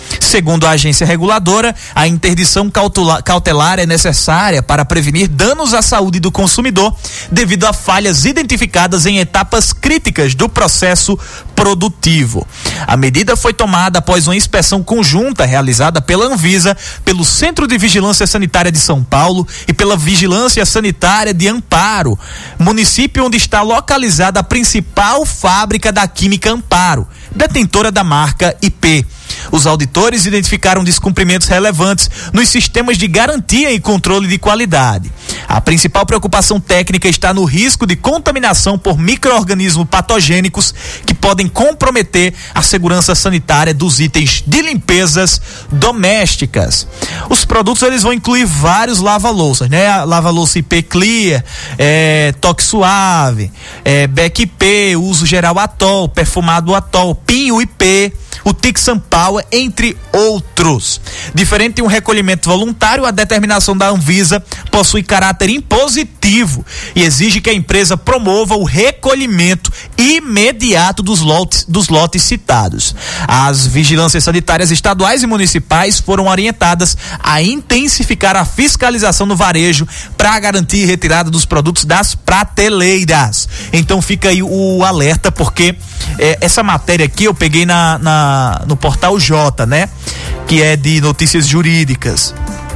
Segundo a agência reguladora, a interdição cautelar é necessária para prevenir danos à saúde do consumidor devido a falhas identificadas em etapas críticas do processo produtivo. A medida foi tomada após uma inspeção conjunta realizada pela Anvisa, pelo Centro de Vigilância Sanitária de São Paulo e pela Vigilância Sanitária de Amparo, município onde está localizada a principal fábrica da Química Amparo, detentora da marca I P. Os auditores identificaram descumprimentos relevantes nos sistemas de garantia e controle de qualidade. A principal preocupação técnica está no risco de contaminação por micro-organismos patogênicos que podem comprometer a segurança sanitária dos itens de limpezas domésticas. Os produtos eles vão incluir vários lava-louças, né? A lava-louça I P Clear, é, Toque Suave, é, Beck I P, uso geral Atol, perfumado Atol, Pinho I P, o Tixan Power, entre outros. Diferente de um recolhimento voluntário, a determinação da Anvisa possui caráter impositivo e exige que a empresa promova o recolhimento imediato dos lotes, dos lotes citados. As vigilâncias sanitárias estaduais e municipais foram orientadas a intensificar a fiscalização no varejo para garantir retirada dos produtos das prateleiras. Então fica aí o alerta, porque é, essa matéria aqui eu peguei na, na no portal J, né? Que é de notícias jurídicas.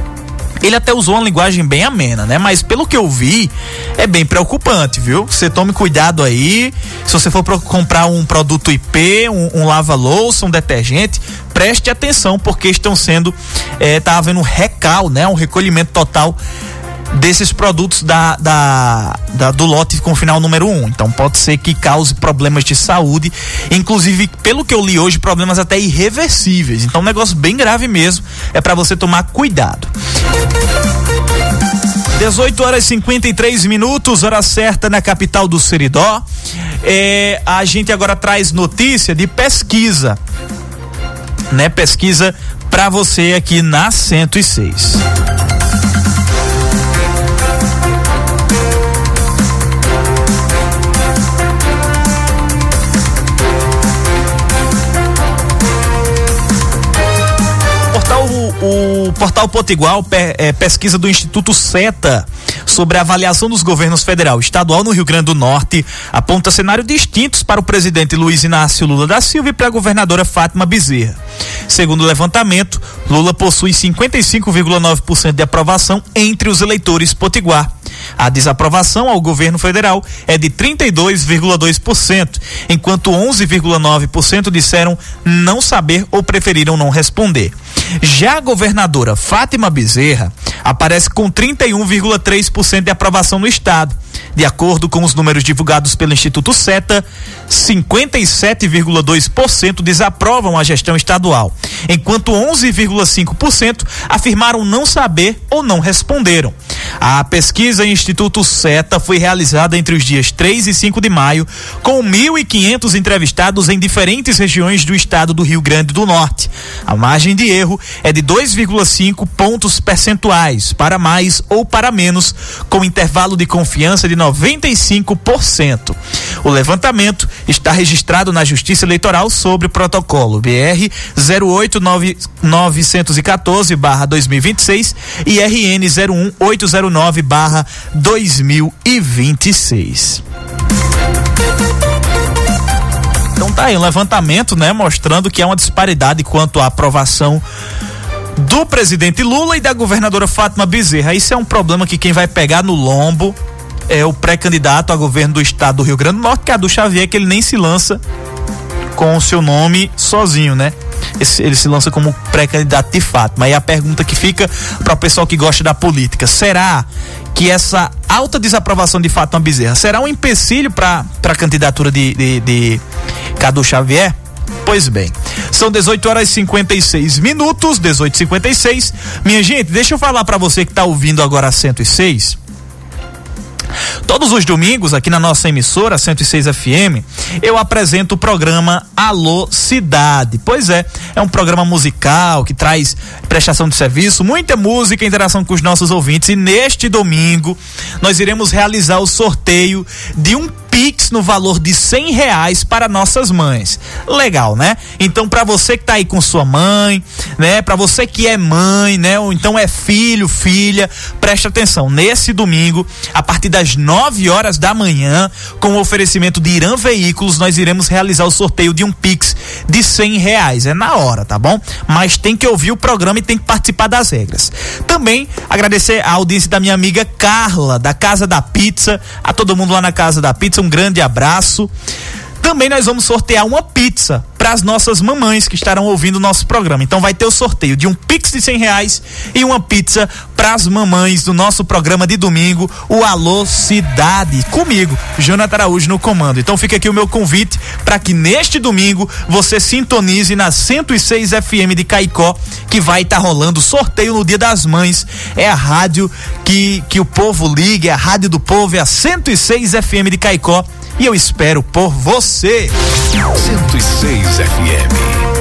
Ele até usou uma linguagem bem amena, né? Mas pelo que eu vi, é bem preocupante, viu? Você tome cuidado aí. Se você for pro, comprar um produto I P, um, um lava-louça, um detergente, preste atenção, porque estão sendo, é, tá havendo um recal, né? Um recolhimento total desses produtos da, da, da, do lote com final número um. Então pode ser que cause problemas de saúde, inclusive, pelo que eu li hoje, problemas até irreversíveis. Então um negócio bem grave mesmo, é para você tomar cuidado. dezoito horas e cinquenta e três minutos, hora certa na capital do Seridó. É, a gente agora traz notícia de pesquisa, né? Pesquisa para você aqui na cento e seis. O portal Potiguar, é, pesquisa do Instituto SETA sobre a avaliação dos governos federal e estadual no Rio Grande do Norte, aponta cenários distintos para o presidente Luiz Inácio Lula da Silva e para a governadora Fátima Bezerra. Segundo o levantamento, Lula possui cinquenta e cinco vírgula nove por cento de aprovação entre os eleitores potiguar. A desaprovação ao governo federal é de trinta e dois vírgula dois por cento, enquanto onze vírgula nove por cento disseram não saber ou preferiram não responder. Já a governadora Fátima Bezerra aparece com trinta e um vírgula três por cento de aprovação no estado. De acordo com os números divulgados pelo Instituto SETA, cinquenta e sete vírgula dois por cento desaprovam a gestão estadual, enquanto onze vírgula cinco por cento afirmaram não saber ou não responderam. A pesquisa em Instituto SETA foi realizada entre os dias três e cinco de maio, com mil e quinhentos entrevistados em diferentes regiões do estado do Rio Grande do Norte. A margem de erro é de dois vírgula cinco pontos percentuais, para mais ou para menos, com intervalo de confiança de noventa e cinco por cento. O levantamento está registrado na Justiça Eleitoral sobre o protocolo B R zero oito nove nove um quatro barra dois mil e vinte e seis e R N zero um oito zero nove barra dois mil e vinte e seis. Então tá aí um levantamento, né, mostrando que há uma disparidade quanto à aprovação do presidente Lula e da governadora Fátima Bezerra. Isso é um problema que quem vai pegar no lombo é o pré-candidato a governo do estado do Rio Grande do Norte, Cadu Xavier, que ele nem se lança com o seu nome sozinho, né? Esse, ele se lança como pré-candidato de fato. Mas aí a pergunta que fica para o pessoal que gosta da política: será que essa alta desaprovação de Fátima Bezerra será um empecilho para a candidatura de, de, de Cadu Xavier? Pois bem, são dezoito horas e cinquenta e seis minutos, dezoito e cinquenta e seis. Minha gente, deixa eu falar para você que está ouvindo agora a cento e seis. Todos os domingos, aqui na nossa emissora cento e seis F M, eu apresento o programa Alô Cidade. Pois é, é um programa musical que traz prestação de serviço, muita música, interação com os nossos ouvintes. E neste domingo, nós iremos realizar o sorteio de um Pix no valor de cem reais para nossas mães. Legal, né? Então, para você que tá aí com sua mãe, né? Para você que é mãe, né? Ou então é filho, filha, preste atenção. Nesse domingo, a partir das nove horas da manhã, com o oferecimento de Irã Veículos, nós iremos realizar o sorteio de um Pix de cem reais. É na hora, tá bom? Mas tem que ouvir o programa e tem que participar das regras. Também agradecer a audiência da minha amiga Carla, da Casa da Pizza, a todo mundo lá na Casa da Pizza, um grande abraço. Também nós vamos sortear uma pizza para as nossas mamães que estarão ouvindo o nosso programa. Então vai ter o sorteio de um Pix de cem reais e uma pizza para as mamães do nosso programa de domingo, o Alô Cidade, comigo, Jonathan Araújo no comando. Então fica aqui o meu convite para que neste domingo você sintonize na cento e seis F M de Caicó, que vai estar tá rolando sorteio no Dia das Mães. É a rádio que, que o povo liga, é a rádio do povo, é a cento e seis F M de Caicó. E eu espero por você. cento e seis F M.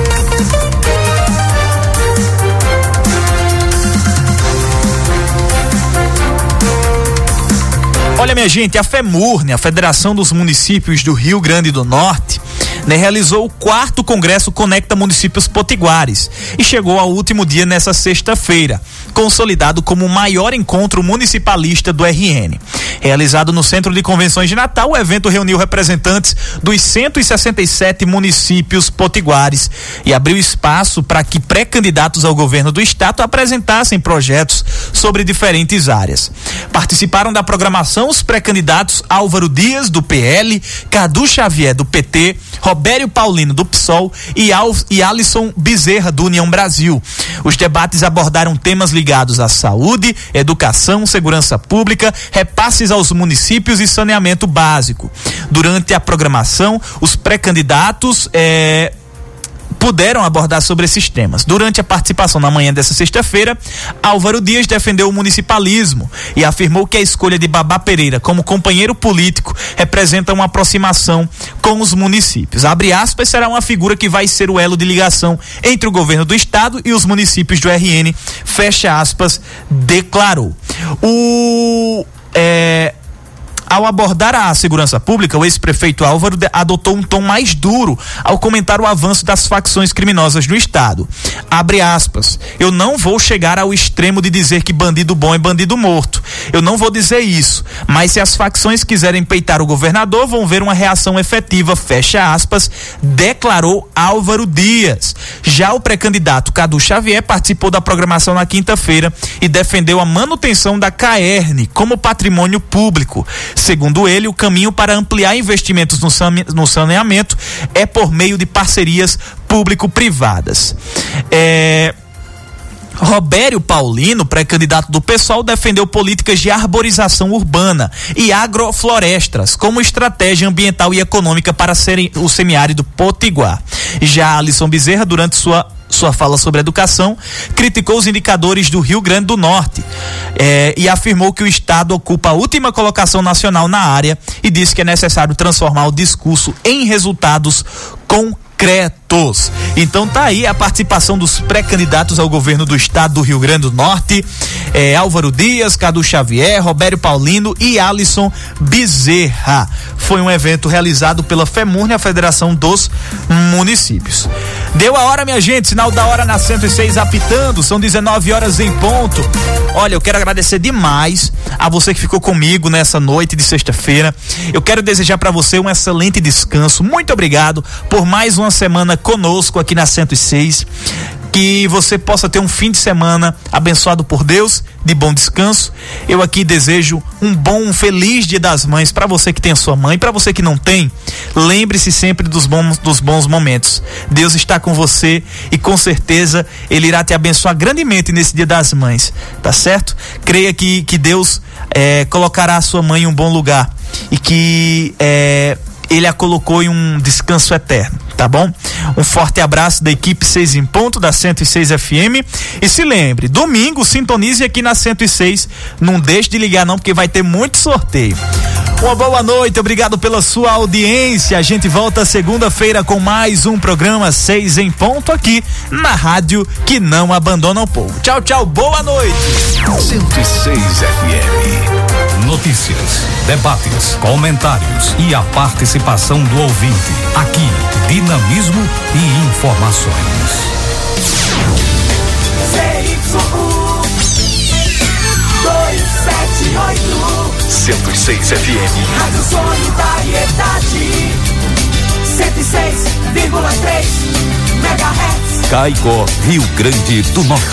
Olha, minha gente, a FEMURNE, a Federação dos Municípios do Rio Grande do Norte, né, realizou o quarto Congresso Conecta Municípios Potiguares e chegou ao último dia nessa sexta-feira, consolidado como o maior encontro municipalista do R N. Realizado no Centro de Convenções de Natal, o evento reuniu representantes dos cento e sessenta e sete municípios potiguares e abriu espaço para que pré-candidatos ao governo do estado apresentassem projetos sobre diferentes áreas. Participaram da programação os pré-candidatos Álvaro Dias, do P L, Cadu Xavier, do P T, Robério Paulino, do P SOL e, Al, e Alisson Bezerra, do União Brasil. Os debates abordaram temas ligados à saúde, educação, segurança pública, repasses aos municípios e saneamento básico. Durante a programação, os pré-candidatos eh, puderam abordar sobre esses temas. Durante a participação na manhã dessa sexta-feira, Álvaro Dias defendeu o municipalismo e afirmou que a escolha de Babá Pereira como companheiro político representa uma aproximação com os municípios. Abre aspas, será uma figura que vai ser o elo de ligação entre o governo do estado e os municípios do R N, fecha aspas, declarou. O... É, Ao abordar a segurança pública, o ex-prefeito Álvaro adotou um tom mais duro ao comentar o avanço das facções criminosas no estado. Abre aspas, eu não vou chegar ao extremo de dizer que bandido bom é bandido morto. Eu não vou dizer isso, mas se as facções quiserem peitar o governador, vão ver uma reação efetiva, fecha aspas, declarou Álvaro Dias. Já o pré-candidato Cadu Xavier participou da programação na quinta-feira e defendeu a manutenção da CAERN como patrimônio público. Segundo ele, o caminho para ampliar investimentos no saneamento é por meio de parcerias público-privadas. É... Robério Paulino, pré-candidato do P SOL, defendeu políticas de arborização urbana e agroflorestas como estratégia ambiental e econômica para serem o semiárido potiguar. Já Alisson Bezerra, durante sua sua fala sobre educação, criticou os indicadores do Rio Grande do Norte eh, e afirmou que o estado ocupa a última colocação nacional na área e disse que é necessário transformar o discurso em resultados concretos. Então tá aí a participação dos pré-candidatos ao governo do estado do Rio Grande do Norte, eh, Álvaro Dias, Cadu Xavier, Robério Paulino e Alisson Bezerra. Foi um evento realizado pela FEMURNE, a Federação dos Municípios. Deu a hora, minha gente, sinal da hora na cento e seis apitando, são dezenove horas em ponto. Olha, eu quero agradecer demais a você que ficou comigo nessa noite de sexta-feira. Eu quero desejar para você um excelente descanso. Muito obrigado por mais uma semana conosco aqui na cento e seis. Que você possa ter um fim de semana abençoado por Deus, de bom descanso. Eu aqui desejo um bom, um feliz Dia das Mães para você que tem a sua mãe, para você que não tem. Lembre-se sempre dos bons, dos bons momentos. Deus está com você e com certeza Ele irá te abençoar grandemente nesse Dia das Mães, tá certo? Creia que, que Deus é, colocará a sua mãe em um bom lugar e que é, Ele a colocou em um descanso eterno, tá bom? Um forte abraço da equipe seis em ponto da cento e seis F M e se lembre, domingo sintonize aqui na cento e seis, não deixe de ligar não, porque vai ter muito sorteio. Uma boa noite, obrigado pela sua audiência. A gente volta segunda-feira com mais um programa seis em ponto aqui na rádio que não abandona o povo. Tchau, tchau, boa noite. cento e seis F M. notícias, debates, comentários e a participação do ouvinte. Aqui, dinamismo e informações. C Y U dois sete oito cento e seis F M. Rádio Solidariedade cento e seis vírgula três megahertz. Caicó, Rio Grande do Norte.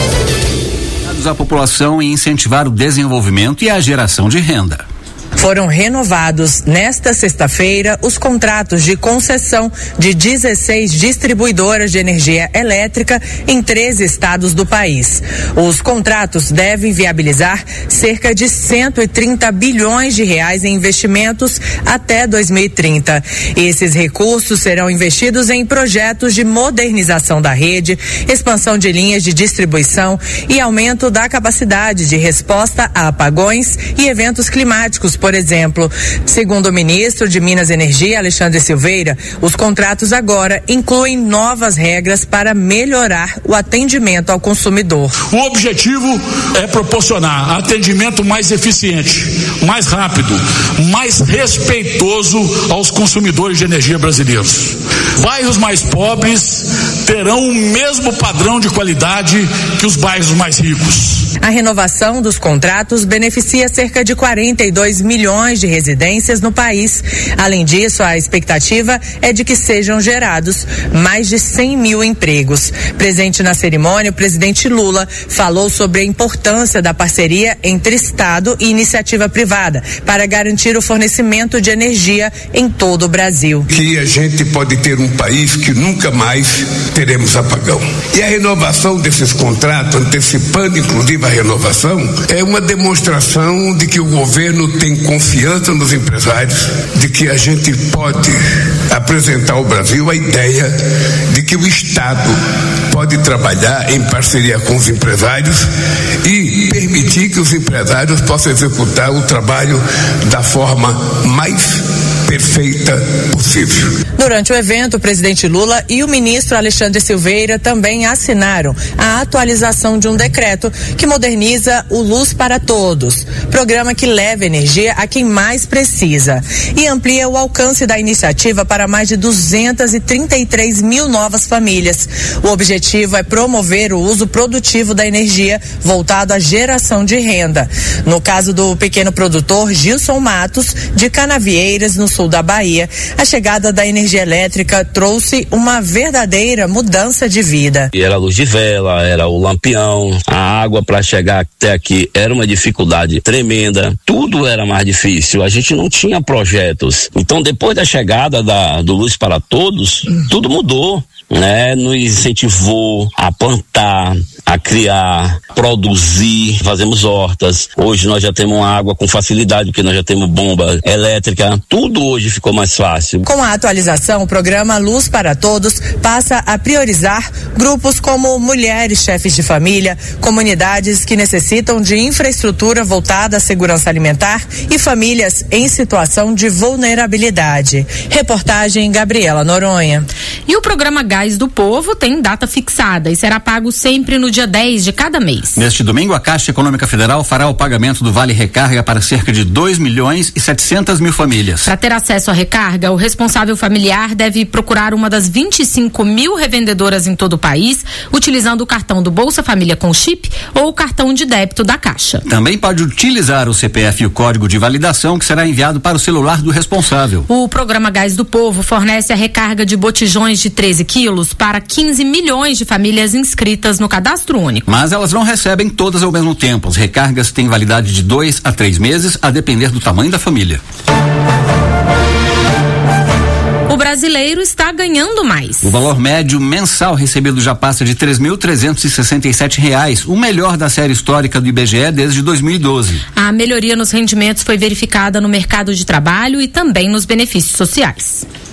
A população e incentivar o desenvolvimento e a geração de renda. Foram renovados nesta sexta-feira os contratos de concessão de dezesseis distribuidoras de energia elétrica em treze estados do país. Os contratos devem viabilizar cerca de cento e trinta bilhões de reais em investimentos até dois mil e trinta. Esses recursos serão investidos em projetos de modernização da rede, expansão de linhas de distribuição e aumento da capacidade de resposta a apagões e eventos climáticos, por exemplo. Segundo o ministro de Minas e Energia, Alexandre Silveira, os contratos agora incluem novas regras para melhorar o atendimento ao consumidor. O objetivo é proporcionar atendimento mais eficiente, mais rápido, mais respeitoso aos consumidores de energia brasileiros. Bairros mais pobres terão o mesmo padrão de qualidade que os bairros mais ricos. A renovação dos contratos beneficia cerca de quarenta e dois milhões de residências no país. Além disso, a expectativa é de que sejam gerados mais de cem mil empregos. Presente na cerimônia, o presidente Lula falou sobre a importância da parceria entre Estado e iniciativa privada para garantir o fornecimento de energia em todo o Brasil. Que a gente pode ter um país que nunca mais teremos apagão. E a renovação desses contratos, antecipando inclusive a renovação, é uma demonstração de que o governo tem confiança nos empresários, de que a gente pode apresentar ao Brasil a ideia de que o Estado pode trabalhar em parceria com os empresários e permitir que os empresários possam executar o trabalho da forma mais perfeita possível. Durante o evento, o presidente Lula e o ministro Alexandre Silveira também assinaram a atualização de um decreto que moderniza o Luz para Todos, programa que leva energia a quem mais precisa e amplia o alcance da iniciativa para mais de duzentas e trinta e três mil novas famílias. O objetivo é promover o uso produtivo da energia voltado à geração de renda. No caso do pequeno produtor Gilson Matos, de Canavieiras, no sul da Bahia, a chegada da energia elétrica trouxe uma verdadeira mudança de vida. E era a luz de vela, era o lampião, a água para chegar até aqui era uma dificuldade tremenda, tudo era mais difícil, a gente não tinha projetos. Então, depois da chegada da, do Luz para Todos, tudo mudou, né? Nos incentivou a plantar, a criar, produzir, fazemos hortas. Hoje nós já temos água com facilidade, porque nós já temos bomba elétrica, tudo hoje ficou mais fácil. Com a atualização, o programa Luz para Todos passa a priorizar grupos como mulheres chefes de família, comunidades que necessitam de infraestrutura voltada à segurança alimentar e famílias em situação de vulnerabilidade. Reportagem Gabriela Noronha. E o programa Gás do Povo tem data fixada e será pago sempre no dia dez de cada mês. Neste domingo, a Caixa Econômica Federal fará o pagamento do Vale Recarga para cerca de dois milhões e setecentas mil famílias. Para ter acesso à recarga, o responsável familiar deve procurar uma das vinte e cinco mil revendedoras em todo o país, utilizando o cartão do Bolsa Família com chip ou o cartão de débito da Caixa. Também pode utilizar o C P F e o código de validação, que será enviado para o celular do responsável. O programa Gás do Povo fornece a recarga de botijões de treze quilos para quinze milhões de famílias inscritas no cadastro único. Mas elas não recebem todas ao mesmo tempo. As recargas têm validade de dois a três meses, a depender do tamanho da família. O brasileiro está ganhando mais. O valor médio mensal recebido já passa de três mil trezentos e sessenta e sete reais, o melhor da série histórica do I B G E desde dois mil e doze. A melhoria nos rendimentos foi verificada no mercado de trabalho e também nos benefícios sociais.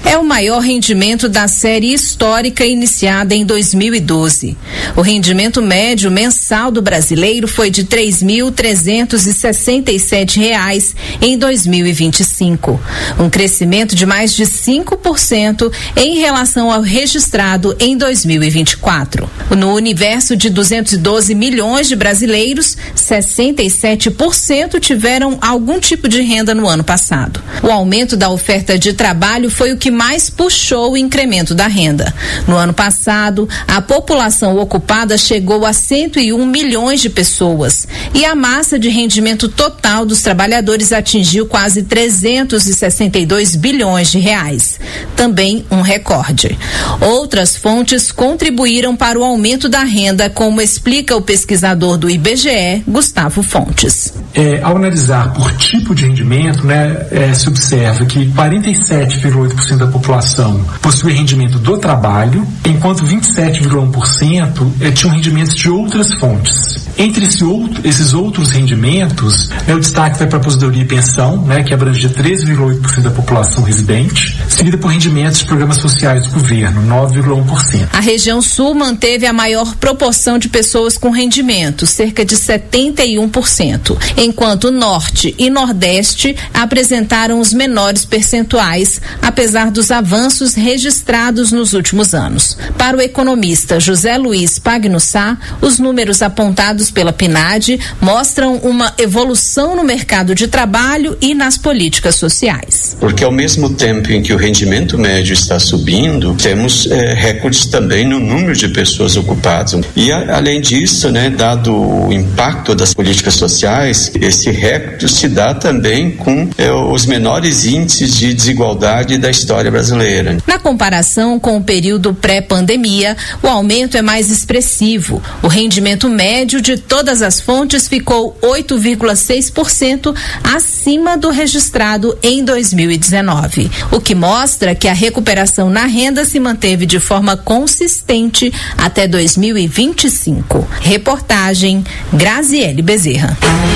É o maior rendimento da série histórica iniciada em dois mil e doze. O rendimento médio mensal do brasileiro foi de três mil trezentos e sessenta e sete reais em dois mil e vinte e cinco, um crescimento de mais de cinco por cento em relação ao registrado em dois mil e vinte e quatro. No universo de duzentos e doze milhões de brasileiros, sessenta e sete por cento tiveram algum tipo de renda no ano passado. O aumento da oferta de trabalho foi o que mais puxou o incremento da renda. No ano passado, a população ocupada chegou a cento e um milhões de pessoas e a massa de rendimento total dos trabalhadores atingiu quase trezentos e sessenta e dois bilhões de reais. Também um recorde. Outras fontes contribuíram para o aumento da renda, como explica o pesquisador do I B G E, Gustavo Fontes. É, ao analisar por tipo de rendimento, né, é, se observa que quarenta e sete vírgula oito por cento da população possui rendimento do trabalho, enquanto vinte e sete vírgula um por cento é, tinham rendimentos de outras fontes. Entre esse outro, esses outros rendimentos, né, o destaque vai para a aposentadoria e pensão, né, que abrange treze vírgula oito por cento da população residente, seguida por rendimentos de programas sociais do governo, nove vírgula um por cento. A região sul manteve a maior proporção de pessoas com rendimento, cerca de setenta e um por cento, enquanto o norte e nordeste apresentaram os menores percentuais, apesar dos avanços registrados nos últimos anos. Para o economista José Luiz Pagnussá, os números apontados pela P N A D mostram uma evolução no mercado de trabalho e nas políticas sociais. Porque ao mesmo tempo em que o rendimento médio está subindo, temos é, recordes também no número de pessoas ocupadas. E a, além disso, né, dado o impacto das políticas sociais, esse recorde se dá também com é, os menores índices de desigualdade da história brasileira. Na comparação com o período pré-pandemia, o aumento é mais expressivo. O rendimento médio de todas as fontes ficou oito vírgula seis por cento acima do registrado em dois mil e dezenove, o que mostra que a recuperação na renda se manteve de forma consistente até dois mil e vinte e cinco. Reportagem Graziele Bezerra.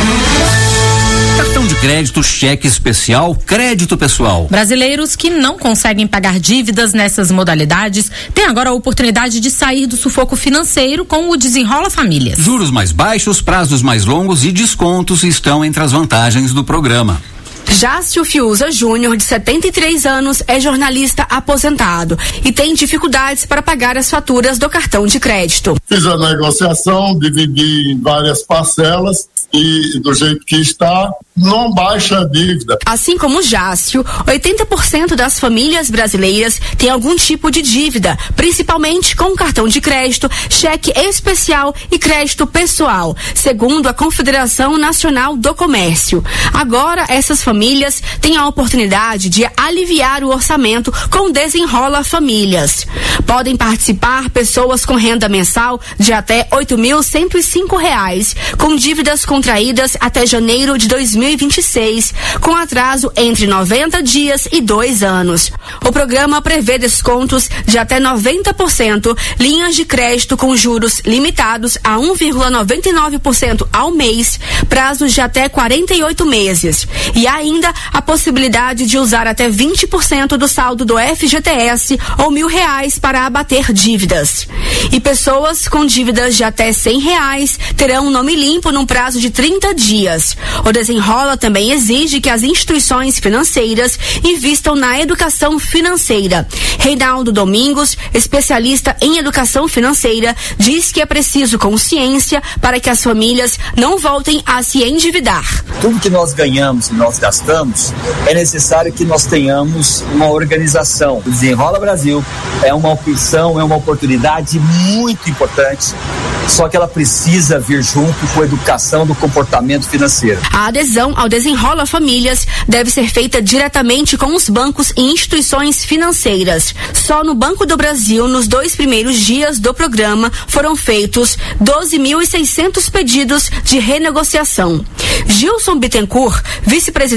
Cartão de crédito, cheque especial, crédito pessoal. Brasileiros que não conseguem pagar dívidas nessas modalidades têm agora a oportunidade de sair do sufoco financeiro com o Desenrola Famílias. Juros mais baixos, prazos mais longos e descontos estão entre as vantagens do programa. Jácio Fiuza Júnior, de setenta e três anos, é jornalista aposentado e tem dificuldades para pagar as faturas do cartão de crédito. Fiz a negociação, dividi em várias parcelas e do jeito que está, não baixa a dívida. Assim como Jácio, oitenta por cento das famílias brasileiras têm algum tipo de dívida, principalmente com cartão de crédito, cheque especial e crédito pessoal, segundo a Confederação Nacional do Comércio. Agora, essas famílias têm a oportunidade de aliviar o orçamento com Desenrola Famílias. Podem participar pessoas com renda mensal de até oito mil cento e cinco reais, com dívidas contraídas até janeiro de dois mil e vinte e seis, com atraso entre noventa dias e dois anos. O programa prevê descontos de até noventa por cento, linhas de crédito com juros limitados a um vírgula noventa e nove por cento ao mês, prazos de até quarenta e oito meses. E ainda a possibilidade de usar até vinte por cento do saldo do F G T S ou mil reais para abater dívidas. E pessoas com dívidas de até cem reais terão um nome limpo num prazo de trinta dias. O Desenrola também exige que as instituições financeiras invistam na educação financeira. Reinaldo Domingos, especialista em educação financeira, diz que é preciso consciência para que as famílias não voltem a se endividar. Tudo que nós ganhamos e nós gastamos, é necessário que nós tenhamos uma organização. O Desenrola Brasil é uma opção, é uma oportunidade muito importante, só que ela precisa vir junto com a educação do comportamento financeiro. A adesão ao Desenrola Famílias deve ser feita diretamente com os bancos e instituições financeiras. Só no Banco do Brasil, nos dois primeiros dias do programa, foram feitos doze mil e seiscentos pedidos de renegociação. Gilson Bittencourt, vice-presidente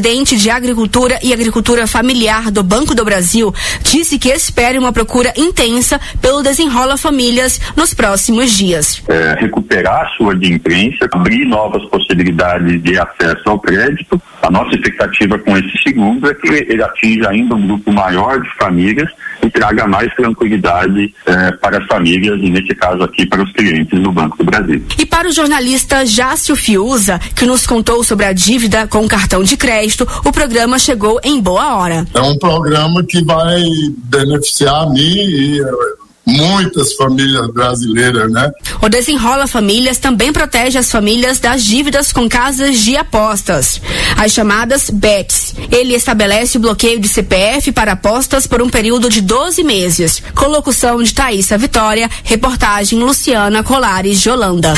presidente de Agricultura e Agricultura Familiar do Banco do Brasil disse que espera uma procura intensa pelo Desenrola Famílias nos próximos dias. É, recuperar a sua adimplência, abrir novas possibilidades de acesso ao crédito. A nossa expectativa com esse segundo é que ele atinja ainda um grupo maior de famílias e traga mais tranquilidade eh, para as famílias e, nesse caso aqui, para os clientes do Banco do Brasil. E para o jornalista Jácio Fiuza, que nos contou sobre a dívida com cartão de crédito, o programa chegou em boa hora. É um programa que vai beneficiar a mim e muitas famílias brasileiras, né? O Desenrola Famílias também protege as famílias das dívidas com casas de apostas, as chamadas B E Ts. Ele estabelece o bloqueio de C P F para apostas por um período de doze meses. Com locução de Thaísa Vitória, reportagem Luciana Colares de Holanda.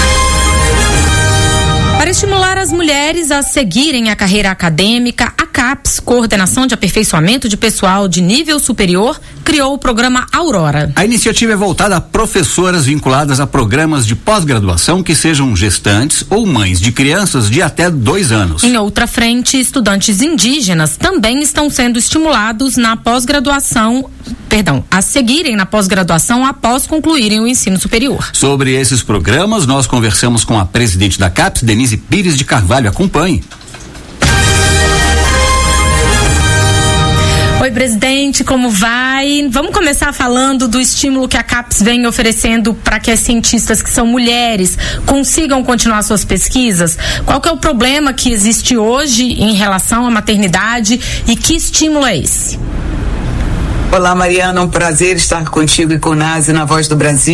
Para estimular as mulheres a seguirem a carreira acadêmica, a CAPES, Coordenação de Aperfeiçoamento de Pessoal de Nível Superior, criou o programa Aurora. A iniciativa é voltada a professoras vinculadas a programas de pós-graduação que sejam gestantes ou mães de crianças de até dois anos. Em outra frente, estudantes indígenas também estão sendo estimulados na pós-graduação, perdão, a seguirem na pós-graduação após concluírem o ensino superior. Sobre esses programas, nós conversamos com a presidente da CAPES, Denise Pires de Carvalho. Acompanhe. Oi, presidente, como vai? Vamos começar falando do estímulo que a CAPES vem oferecendo para que as cientistas que são mulheres consigam continuar suas pesquisas. Qual que é o problema que existe hoje em relação à maternidade e que estímulo é esse? Olá, Mariana, um prazer estar contigo e com o Nazi na Voz do Brasil.